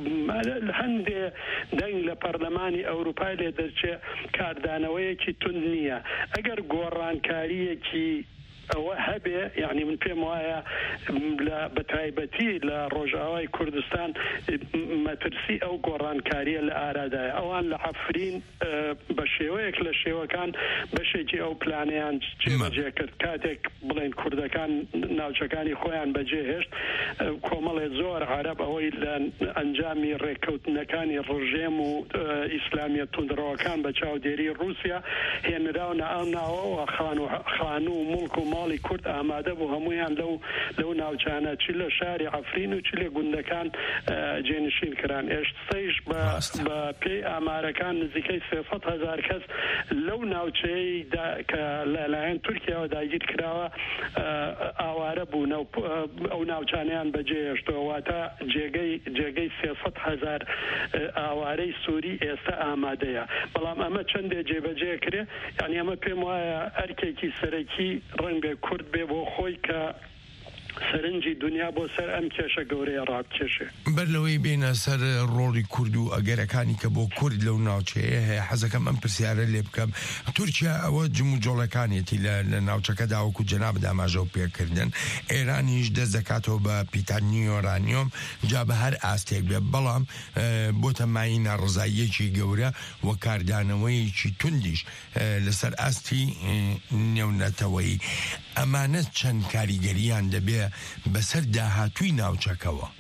هەندێ دەنگ لە پەرلەمانی ئەوروپای لێ دەچێ کاردانەوەیەکی تند نییە ئەگەر گۆڕانکاریەکی ئەوە هەبێ یعنی من پێم وایە بەتایبەتی لە ڕۆژاوای کوردستان مەترسی ئەو گۆڕانکاریە لە ئارادایە ئەوان لە عەفرین بە شێوەیەک لە شێوەکان بەشێکی ئەو پلانیان جێبەجێ کرد کاتێک بڵێن کوردەکان ناوچەکانی خۆیان بەجێهێشت کۆمەڵێ زۆر عەرەب ئەوەی لە ئەنجامی ڕێککەوتنەکانی ڕژێم و ئیسلامیە توندڕەوەکان بە چاودێری رووسیا هێنراونە ئەو ناوەوە خان و مڵک و ماڵی کورد ئامادە بوو هەمویان لەو ناوچانە چی لە شاری عەفرین و چی لە گوندەکان جێنشین کران ئێستەیش بە پێی ئامارەکان نزیکەی 300,000 کەس لەو ناوچەی کە لەلایەن تورکیاوە داگیر کراوە ئاوارە بوون ئەو ناوچانیان بەجێهێشتەوە واتە جێگەی 300,000 ئاوارەی سووری ئێستا ئامادەیە بەڵام ئەمە چەندێ جێبەجێ کرێ یعنی ئەمە پێم وایە ئەرکێکی سەرەکی ڕەنگە کورد بێ بۆ خۆی کە سەرنجی دنیا بۆ سەر ئەم کێشە گەورەیە ڕابکێشێ
بەر لەوەی بێنە سەر ڕۆڵی کورد و ئەگەرەکانی کە بۆ کورد لەو ناوچەیە هەیە حەزەکەم ئەم پرسیارە لێ بکەم تورکیا ئەوە جم و جۆڵەکانێتی لە ناوچەکەدا وەکو جەناب داماژە و پێکردن ئێرانیش دەست دەکاتەوە بە پیتانی یۆرانیۆم جا بە هەر ئاستێک بێ بەڵام بۆتە مای ناڕزاییەکی گەورە و کاردانەوەیکی توندیش لەسەر ئاستی نێونەتەوەی ئەمانە چەند کاریگەریان دەبێ بەسەر داهاتووی ناوچەکەوە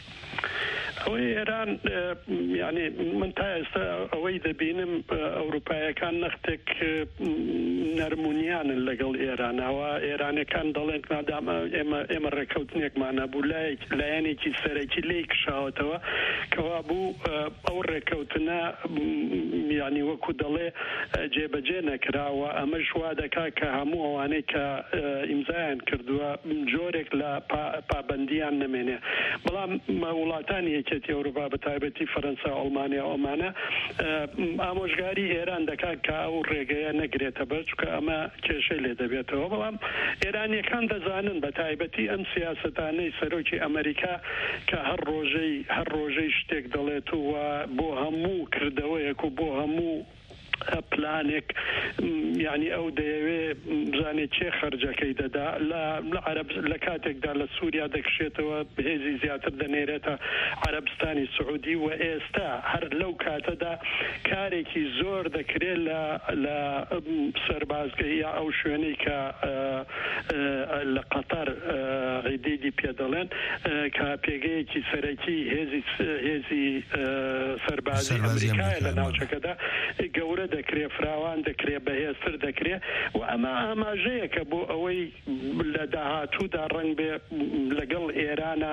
ئەوەی ئێران یعنی من تا ئێستا ئەوەی دەبینم ئەوروپایەکان نەختێک نەرمونیانن لەگەڵ ئێرانەوە ئێرانەکان دەڵێن مادام ئێمە ڕێکەوتنێکمانە بوو لایەنێکی سەرەکی لی کشاوەتەوە کەوا بوو ئەو ڕێکەوتنە یعنی وەکو دەڵێ جێبەجێ نەکراوە ئەمە ژوا دەکا کە هەموو ئەوانەی کە ئیمزایان کردووە جۆرێک لە پابەندیان نەمێنێ بەڵام وڵاتانی یەکێتی ئەوروپا بە تایبەتی فەرەنسا ئەڵمانیا ئۆمانە ئامۆژگاری ئێران دەکات کە ئەو ڕێگەیە نەگرێتە بەر چونکە ئەمە کێشەی لێ دەبێتەوە بەڵام ئێرانیەکان دەزانن بە تایبەتی ئەم سیاسەتانەی سەرۆکی ئەمریکا کە هەر ڕۆژەی شتێک دەڵێت و بۆ هەموو کردەوەیەک و بۆ هەموو پلانێک یعنی ئەو دەیەوێ بزانێت چێ خەرجەکەی دەدا لە عەرەب لە کاتێکدا لە سووریا دەکشێتەوە بەهێزی زیاتر دەنێرێتە عەرەبستانی سعودی و ئێستا هەر لەو کاتەدا کارێکی زۆر دەکرێت لە سەربازگەی یا ئەو شوێنەی کە لە قەتەر عیدیدی پێ دەڵێن کە پێگەیەکی سەرەکی هێزی سەربازی ئەمریکایە لە ناوچەکەدا گەورە دەکرێت فراوان دەکرێت بەهێزتر دەکرێت و ئەمە ئاماژەیەکە بۆ ئەوەی لە داهاتوودا ڕەنگ بێ لەگەڵ ئێرانە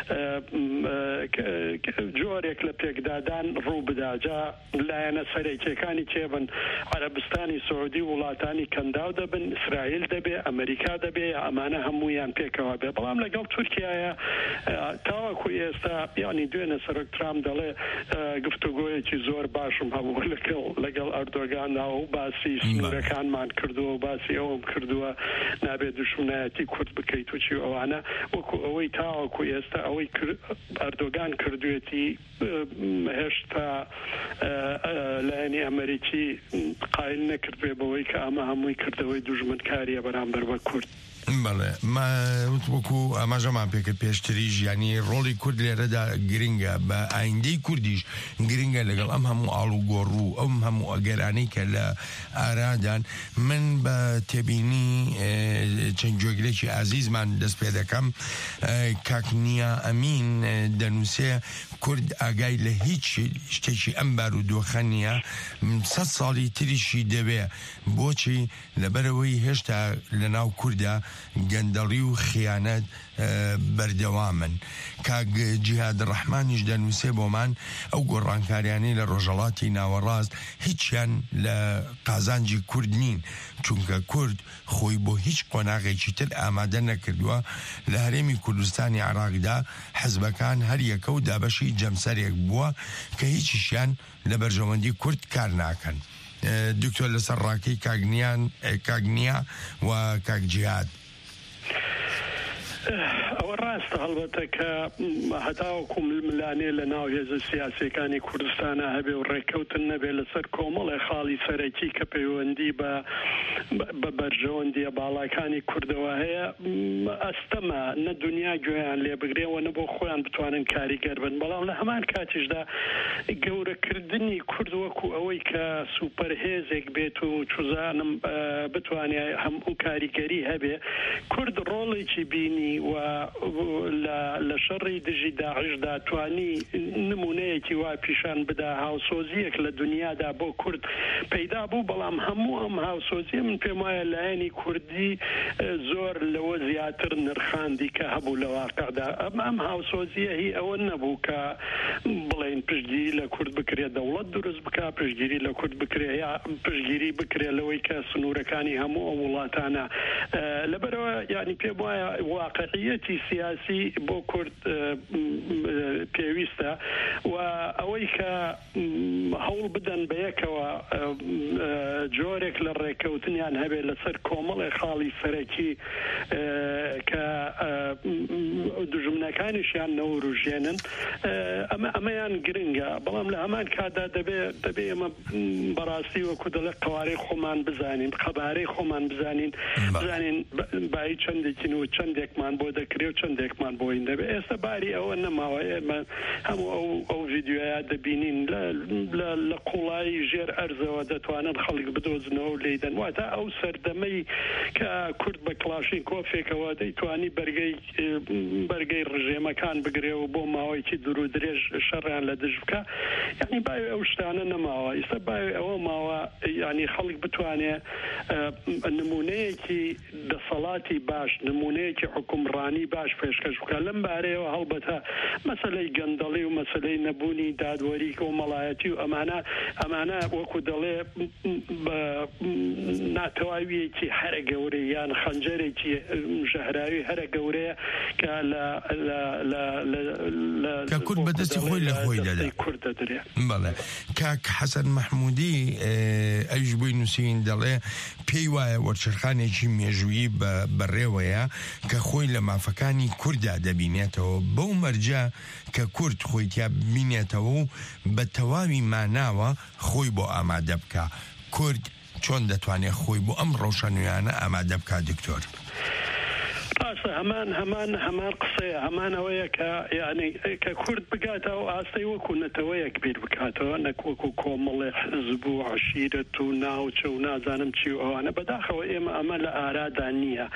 جۆرێک لە پێکدادان ڕوو بدا جا لایەنە سەرەکیەکانی چێبن عەرەبستانی سعودی وڵاتانی کەنداو دەبن ئیسرائیل دەبێ ئەمریکا دەبێ ئەمانە هەموویان پێکەوە بێ بەڵام لەگەڵ تورکیایە تاوەکو ئێستا یعنی دوێنە سەرۆک ترامپ دەڵێ گفتوگۆیەکی زۆر باشم هەبوو لەگەڵ ئەردۆگاندا و باسی سنوورەکانمان کردووە و باسی ئەوم کردووە نابێت دوشمنایەتی کورد بکەیت و چی ئەوانە وەکو ئەوەی تاوەکو ئێستا ئەوەی ئەردۆگان کردوێتی هێشتا لایەنی ئەمریکی قایل نەکردوێ بەوەی کە ئەمە هەمووی کردەوەی دوژمنکاریە بەرامبەر بە کورد
بەڵێ وەکو ئاماژەمان پێکرد پێشتریش ینی ڕۆڵی کورد لێرەدا گرنگە بە ئایندەی کوردیش گرنگە لەگەڵ ئەم هەموو ئاڵوگۆڕ و ئەم هەموو ئەگەرانەی کە لە ئارادان من بە تێبینی چەند جۆگرێکی ئازیزمان دەست پێ دەکەم کاکنیا ئەمین دەنووسێ کورد ئاگای لە هیچ شتێکی ئەم بارودۆخە نییە 100 ساڵی تریشی دەبێ بۆچی لەبەرەوەی هێشتا لە ناو کووردا گەندەڵی و خیانەت بەردەوامن کاک جیهاد ڕەحمانیش دەنووسێ بۆمان ئەو گۆڕانکاریانەی لە ڕۆژهەڵاتی ناوەڕاست هیچیان لە قازانجی کورد نین چونکە کورد خۆی بۆ هیچ قۆناغێکی تر ئامادە نەکردووە لە هەرێمی کوردستانی عێراقدا حزبەکان هەر یەکە و دابەشی جەمسەرێک بووە کە هیچیشیان لە بەرژەوەندی کورد کار ناکەن دکتۆر لەسەر ڕاکەی کاگنیا و کاک جیهاد
ئەوە ڕاستە هەڵبەتە کە هەتاوەکو ململانێ لە ناو هێزە سیاسیەکانی کوردستانە هەبێ و ڕێکەوتن نەبێ لەسەر کۆمەڵی خاڵی سەرەکی کە پەیوەندی بە بەرژەوەندیە باڵاکانی کوردەوە هەیە ئەستەمە نە دنیا گوێیان لێ بگرێەوە نە بۆ خۆیان بتوانن کاریگەر بن بەڵام لە هەمان کاتیشدا گەورەکردنی کورد وەکو ئەوەی کە سوپەرهێزێک بێت و چوزانم بتوانێت هەموو کاریگەری هەبێ کورد ڕۆڵێکی بینی و لە شەڕی دژی داعشدا توانی نمونەیەکی وا پیشان بدا هاوسۆزیەک لە دنیادا بۆ کورد پەیدا بوو بەڵام هەموو ئەم هاوسۆزیە من پێم وایە لایەنی کوردی زۆر لەوە زیاتر نرخاندی کە هەبوو لە واقعدا ئەم هاوسۆزیە هی ئەوە نەبوو کە بڵێن پشتگیری لە کورد بکرێت دەوڵەت دروست بکە پشتگیری لە کورد بکرێت یا پشتگیری بکرێت لەوەی کە سنوورەکانی هەموو ئەو وڵاتانە لەبەرەوە یعنی پێم وایە واقع واقعیەتی سیاسی بۆ کورد پێویستە و ئەوەی کە هەوڵ بدەن بە یەکەوە جۆرێک لە ڕێکەوتنیان هەبێت لەسەر کۆمەڵی خاڵی سەرەکی کە دژمنەکانیشیان نەوروژێنن ئەمەیان گرنگە بەڵام لە هەمان کادا دەبێ ئێمە بەڕاستی وەکو دەڵێ قوارەی خۆمان بزانین خەبارەی خۆمان بزانین بای چەندێکین و چەندێکمان بۆ دەکرێت و چەندێکمان بۆین دەبێت ئێستا باری ئەوە نەماوە ئێمە هەموو ئەو ڤیددیۆیا دەبینین لە قوڵایی ژێر ئەرزەوە دەتوانن خەڵک بدۆزنەوە و لێدەن واتە ئەو سەردەمەی کە کورد بە کلاشین کۆفێکەوە دەیتوانی بەرگەی ڕژێمەکان بگرێ و بۆ ماوەیەکی دوور و درێژ شەڕیان لە دژ بکە یعنی باوێ ئەو شتانە نەماوە ئێستا باوێ ئەوە ماوە ینی خەڵک بتوانێ نمونەیەکی دەسەڵاتی باش نمونەیەکی حکومڕانی باش پێشکەش بکە لەم بارەیەوە هەڵبەتە مەسەلەی گەندەڵی و مەسەلەی نەبوونی دادوەری کۆمەڵایەتی و ئەمانە وەکو دەڵێ ناتەواویەکی هەرە گەورەی یان خەنجەرێکی ژەهراوی هەرە گەورەیە کە
کە کورد بەدەستی خۆی لە خۆی دەدا بەڵێ کاک حەسەن مەحموودی ئەویش بووی نووسین دەڵێ پێی وایە وەرچەرخانێکی مێژوویی بەڕێوەیە کە خۆی لە مافەکانی کووردا دەبینێتەوە بەو مەرجە کە کورد خۆی تیا بینێتەوە و بە تەواوی ماناوە خۆی بۆ ئامادە بکە کورد چۆن دەتوانێت خۆی بۆ ئەم ڕەوشەنویانە ئامادە بکە دکتۆر
ڕاستە هەمان قسەیە هەمانەوەیە کە یعنی کە کورد بگاتەوە ئاستەی وەکو نەتەوەیەک بیر بکاتەوە نەک وەکو کۆمەڵی حزب و عەشیرەت و ناوچە و نازانم چی و ئەوانە بەداخەوە ئێمە ئەمە لە ئارادا نییە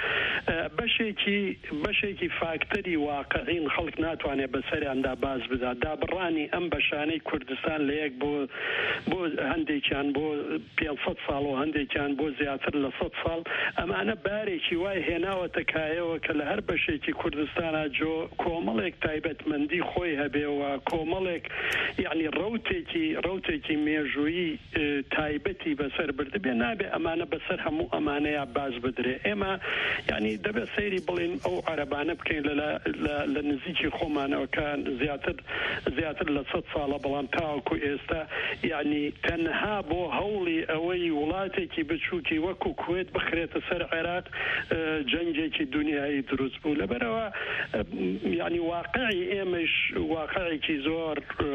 بەشێکی فاکتەری واقعین خەڵک ناتوانێت بەسەریاندا باز بدات دابڕانی ئەم بەشانەی کوردستان لە یەک بۆ هەندێکیان بۆ 500 ساڵ و هەندێکیان بۆ زیاتر لە 100 ساڵ ئەمانە بارێکی وای هێناوەتە کایەوە کە لە هەر بەشێکی کوردستانە جۆ کۆمەڵێک تایبەتمەندی خۆی هەبێەوە کۆمەڵێک یعنی ڕوتێکی مێژوویی تایبەتی بەسەر بردبێ نابێ ئەمانە بەسەر هەموو ئەمانەیە باز بدرێ ئێمە یعنی دەبێت سەیری بڵین ئەو عەرەبانە بکەین لە نزیکی خۆمانەوە کە زیاتر لە 100 ساڵە بەڵام تاوەکو ئێستا یعنی تەنها بۆ هەوڵی ئەوەی وڵاتێکی بچووکی وەکو کوێت بخرێتە سەر عێراق جەنگێکی دنیایی دروست بوو لەبەرەوە یعنی واقعی ئێمەش واقعێکی زۆر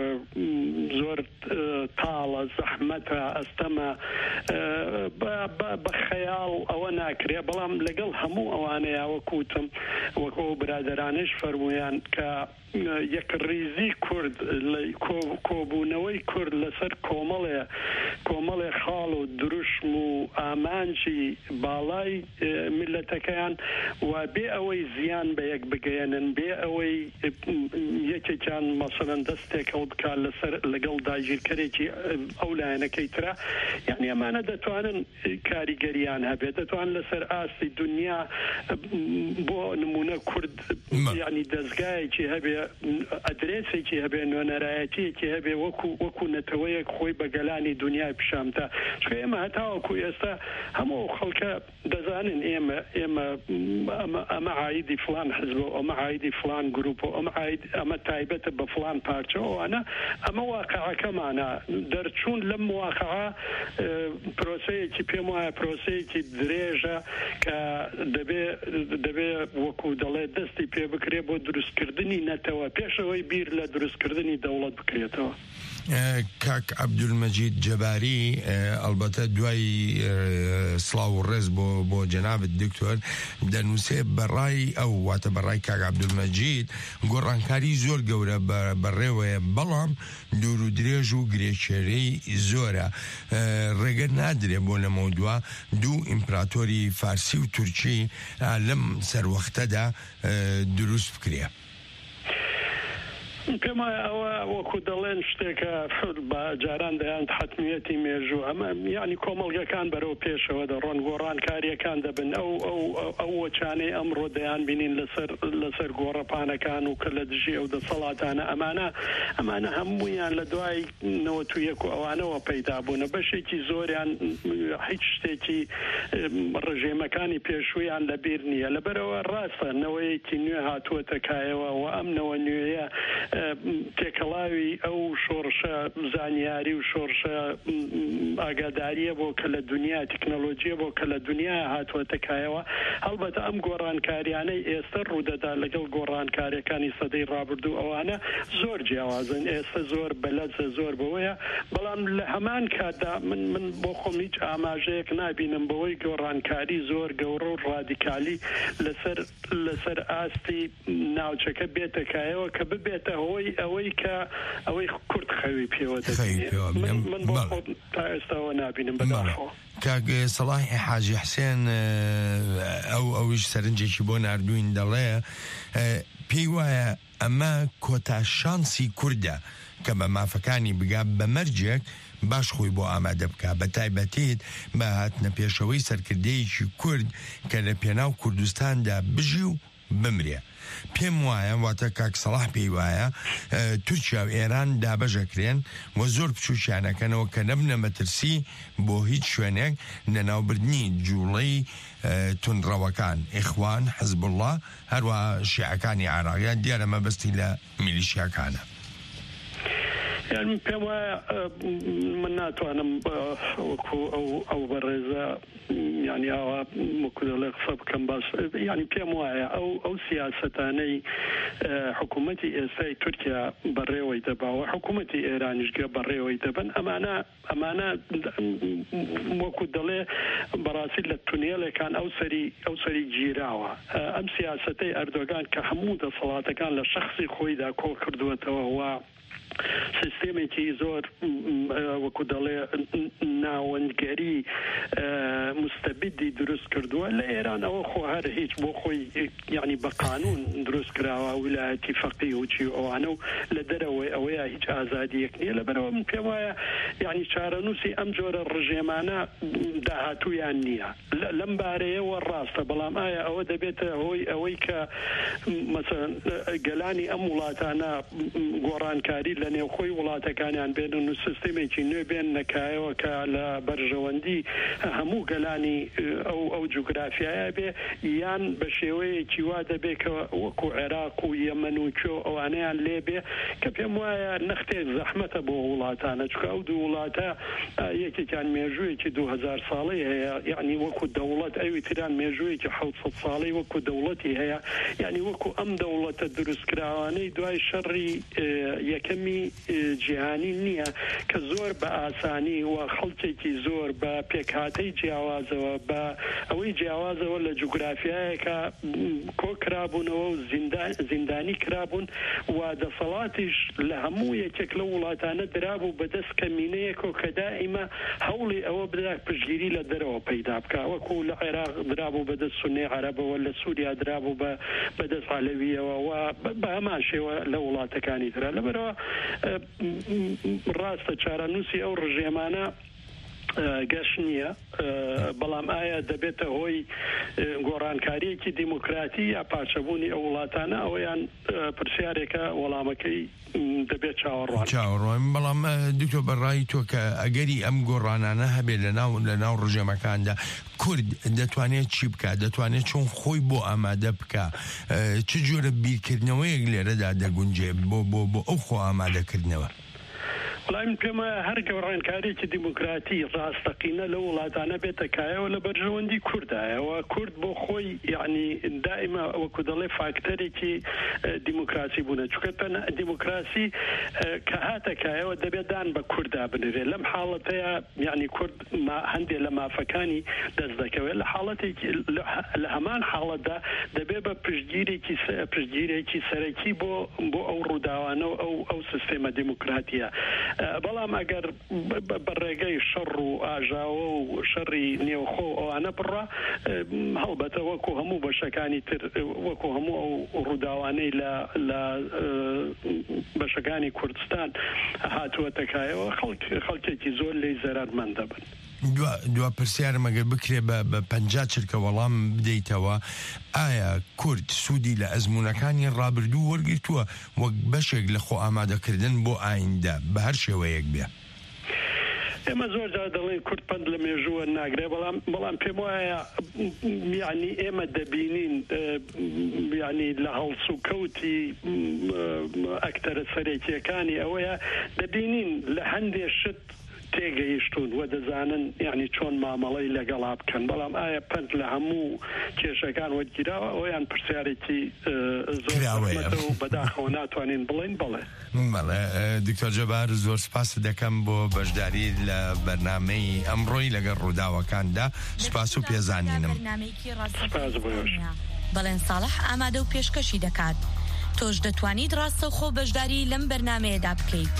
تاڵە زەحمەتە ئەستەمە بە خەیاڵ ئەوە ناکرێ بەڵام لەگەڵ هەموو ئەوانەیە وەکوتم وەکو برادرانش فەرمویان کە یەکڕیزی کورد کۆبوونەوەی کورد لەسەر کۆمەڵێ خاڵ و دروشم و ئامانجی باڵای میلەتەکەیان و بێ ئەوەی زیان بە یەک بگەێنن بێ ئەوەی یەکێکیان مەسەڵەن دەستێک هەڵ بکات لەگەڵ داگیرکەرێکی ئەو لایەنەکەی ترا یعنی ئەمانە دەتوانن کاریگەریان هەبێت دەتوان لەسەر ئاستی دنیا بۆ نمونە کورد یعنی دەستگایەکی هەبێ ئەدرێسێکی هەبێ نوێنەرایەتیەکی هەبێ وەکو نەتەوەیەک خۆی بە گەلانی دنیای پیشامتە چکە ئێمە هەتاوەکو ئێستا هەموو خەڵکە دەزانن ئێمە عایدی فلان حزب و ئەمە عایدی فلان گروپ و ئەمە تایبەتە بە فلان پارچەوەوانە ئەمە واقعەکەمانە دەرچوون لەم واقعە پرۆسەیەکی پێم وایە پرۆسەیەکی درێژە کە دەبێ وەکو دەڵێ دەستی پێ بکرێ بۆ دروستکردنی نەتەوە پێشەوەی بیر لە دروستکردنی دەوڵەت بکرێتەوە
کاک عەبدولمەجید جەباری ئەلبەتە دوای سڵاو و ڕێز بۆ جەنابەت دکتۆر دەنووسێ بەڕای ئەو واتە بەڕای کاک عەبدولمەجید گۆڕانکاری زۆر گەورە بەڕێوەیە بەڵام دوور و درێژ و گرێچێرەی زۆرە ڕێگە نادرێ بۆ لەمە دووە دوو ئیمپراتۆری فارسی و تورکی لەم سەروەختەدا دروست بکرێ
پێم ئەوە وەکو دەڵێن شتێکە بە جاران دەیان حتمیەتی مێژوو ئەمە یعنی کۆمەڵگەکان بەرەو پێشەوە دەڕۆن گۆڕانکاریەکان دەبن ئەو وەچانەی ئەمڕۆ دەیان بینین لەسەر گۆڕەپانەکان و کە لە دژی ئەو دەسەڵاتانە ئەمانە هەموویان لە دوای 91 و ئەوانەوە پەیدا بوونە بەشێکی زۆریان هیچ شتێکی ڕژێمەکانی پێشوویان لەبیر نییە لەبەرەوە ڕاستە نەوەیەکی نوێ هاتووەتە کایەوە و ئەمنەوە نوێیە تێکەڵاوی ئەو شۆڕشە زانیاری و شۆڕشە ئاگاداریە بۆ کە لە دنیا تەکنۆلۆژیە بۆ کە لە دنیا هاتووەتە کایەوە هەڵبەتە ئەم گۆڕانکاریانەی ئێستا ڕوودەدا لەگەڵ گۆڕانکاریەکانی سەدەی ڕابردوو ئەوانە زۆر جیاوازن ئێستا زۆر بەلەزە زۆر بەوەیە بەڵام لە هەمان کاتدا من بۆ خۆم هیچ ئاماژەیەک نابینم بەوەی گۆڕانکاری زۆر گەورە و ڕادیکالی لەسەر ئاستی ناوچەکە بێتە کایەوە کە ببێتە ئەوەی کورد خەوی پێوە من بۆ خۆم تا ئێستاەوە نابینم بەداخەوە
کاک سەڵاحی حاجی حسێن ئەویش سەرنجێکی بۆ ناردوین دەڵێ پێی وایە ئەمە کۆتا شانسی کوردە کە بە مافەکانی بگا بە مەرجێک باش خۆی بۆ ئامادە بکە بە تایبەتیت بە هاتنە پێشەوەی سەرکردەیەکی کورد کە لە پێناو کوردستاندا بژی و بمرێ پێم وایە واتە کاک سەڵاح پێی وایە تورکیا و ئێران دابەژەکرێن و زۆر بچووشیانەکەنەوە کە نەبنە مەترسی بۆ هیچ شوێنێک لەناوبردنی جوڵەی تونڕەوەکان ئیخوان حزبوڵڵا هەروە شیعەکانی عێراقیان دیارە مەبەستی لە میلیشیاکانە
یعنی پێم وایە من ناتوانم وەکو ئەو بەڕێزە یعنی ئەوە وەکو دەڵێ قسە بکەم باش یعنی پێم وایە ئەو سیاسەتانەی حکوومەتی ئێستای تورکیا بەڕێوەی دەباوە حکوومەتی ئێرانیشگە بەڕێوەی دەبن ئەمانە وەکو دەڵێ بەڕاستی لە تونێلێکان ئەو سەری گیراوە ئەم سیاسەتەی ئەردۆگان کە هەموو دەسەڵاتەکان لە شەخصی خۆیدا کۆ کردووەتەوە و سیستێمێکی زۆر وەکو دەڵێ ناوەندگەری مستەبیدی دروست کردووە لە ئێران ئەوە خۆ هەر هیچ بۆ خۆی یعنی بە قانون دروست کراوە ویلایەتی فەقیه و چی ئەوانە و لە دەرەوەی ئەوەیە هیچ ئازادیەک نییە لەبەرەوە من پێم وایە یعنی چارەنووسی ئەم جۆرە ڕژێمانە داهاتوویان نییە لەم بارەیەوە ڕاستە بەڵام ئایا ئەوە دەبێتە هۆی ئەوەی کە مەسەڵەن گەلانی ئەم وڵاتانە گۆڕانکاری لە نێوخۆی وڵاتەکانیان بێنن و سیستێمێکی نوێ بێن نەکایەوە کە لە بەرژەوەندی هەموو گەلانی ئەو جوگرافیایە بێ یان بە شێوەیەکی وا دەبێت کە وەکو عێراق و یەمەن و کۆ ئەوانەیان لێ بێ کە پێم وایە نەختێک زەحمەتە بۆ وڵاتانە چکە ئەو دوو وڵاتە یەکێکیان مێژوویەکی 2000 ساڵی هەیە یعنی وەکو دەوڵەت ئەوی تران مێژوویەکی 700 ساڵی وەکو دەوڵەتی هەیە یعنی وەکو ئەم دەوڵەتە دروستکراوانەی دوای شەڕی یەکەمی جیهانی نییە کە زۆر بە ئاسانی و خەڵکێکی زۆر بە پێکهاتەی جیاوازەوە بە ئەوەی جیاوازەوە لە جوگرافیایەکە کۆ کرابوونەوە و زیندانی کرابوون و دەسەڵاتیش لە هەموو یەکێک لە وڵاتانە درابوو بەدەست کەمینەیەکۆ کە دائیمە هەوڵی ئەوە بدات پشگیری لە دەرەوە پەیدا بکە وەکو لە عێراق درابوو بەدەست سونی عەرەبەوە لە سووریا درابوو بەدەست عەلەویەوە و بە هەمان شێوە لە وڵاتەکانی ترە لەبەرەوە ڕاستە چارەنووسی ئەو ڕژێمانە گەش نییە بەڵام ئایا دەبێتە هۆی گۆڕانکاریەکی دیموکراتی یا پاچەبوونی ئەو وڵاتانە ئەویان پرسیارێکە وەڵامەکەی دەبێت چاوەڕوان
بەڵام دکتۆر بەڕای تۆ کە ئەگەری ئەم گۆڕانانە هەبێت لە ناو ڕژێمەکاندا کورد دەتوانێت چی بکە دەتوانێت چۆن خۆی بۆ ئامادە بکە چ جۆرە بیرکردنەوەیەک لێرەدا دەگونجێ بۆ ئەو خۆ ئامادەکردنەوە
وڵای من پێمە هەر گەڕانکاریێکی دیموکراتی ڕاستەقینە لە وڵاتانە بێتە کایەوە لە بەرژەوەندی کوردایەوە کورد بۆ خۆی یعنی دائیمە وەکو دەڵێ فاکتەرێکی دیموکراسی بوونە چونکە دیموکراسی کە هاتە کایەوە دەبێت دان بە کووردا بنرێت لەم حاڵەتەیە یعنی کورد هەندێک لە مافەکانی دەست دەکەوێت لە حاڵەتێکی لە هەمان حاڵەتدا دەبێت بە پشتگیرێکی سەرەکی بۆ ئەو ڕووداوانە و ئەو سیستێمە دیموکراتیە بەڵام ئەگەر بەڕێگەی شەڕ و ئاژاوە و شەڕی نێوخۆ ئەوانە بڕە هەڵبەتە وەکو هەموو بەشەکانی تر وەکو هەموو ئەو ڕووداوانەی لە بەشەکانی کوردستان هاتووە تەکایەوە خەڵکێکی زۆر لێی زەرمەند دەبن.
دوا پرسیارم ئەگەر بکرێ بە 50 چرکە وەڵام بدەیتەوە ئایا کورد سوودی لە ئەزمونونەکانی ڕابردوو وەرگرتووە وەک بەشێک لە خۆ ئامادەکردن بۆ ئایندە بە هەر شێوەیەک بێ؟
ئێمە زۆر جار دەڵێن کورد پند لە مێژووە ناگرێ بەڵام پێم وایە یعنی ئێمە دەبینین یعنی لە هەڵس و کەوتی ئەکتەرە سەرێکیەکانی ئەوەیە دەبینین لە هەندێک شت تێگەیشتون و دەزانن یعنی چۆن مامەڵەی لەگەڵا بکەن بەڵام ئایا پند لە هەموو کێشەکان وەرگیراوە ئەویان پرسیارێکی زۆر و بەداخەوە ناتوانین بڵێن بڵێ.
دکتۆر جەبار زۆر سپاس دەکەم بۆ بەشداری لە بەرنامەی ئەمڕۆی لەگەڵ ڕووداوەکاندا سپاس و پێزانینم.
بەڵێن ساڵح ئامادە و پێشکەشی دەکات تۆش دەتوانیت ڕاستەوخۆ بەشداری لەم بەرنامەیەدا بکەیت.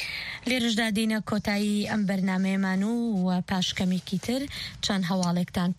لێرەشدا دێنە کۆتایی ئەم بەرنامەیەمان و پاشکەمێکی تر چەند هەواڵێکتان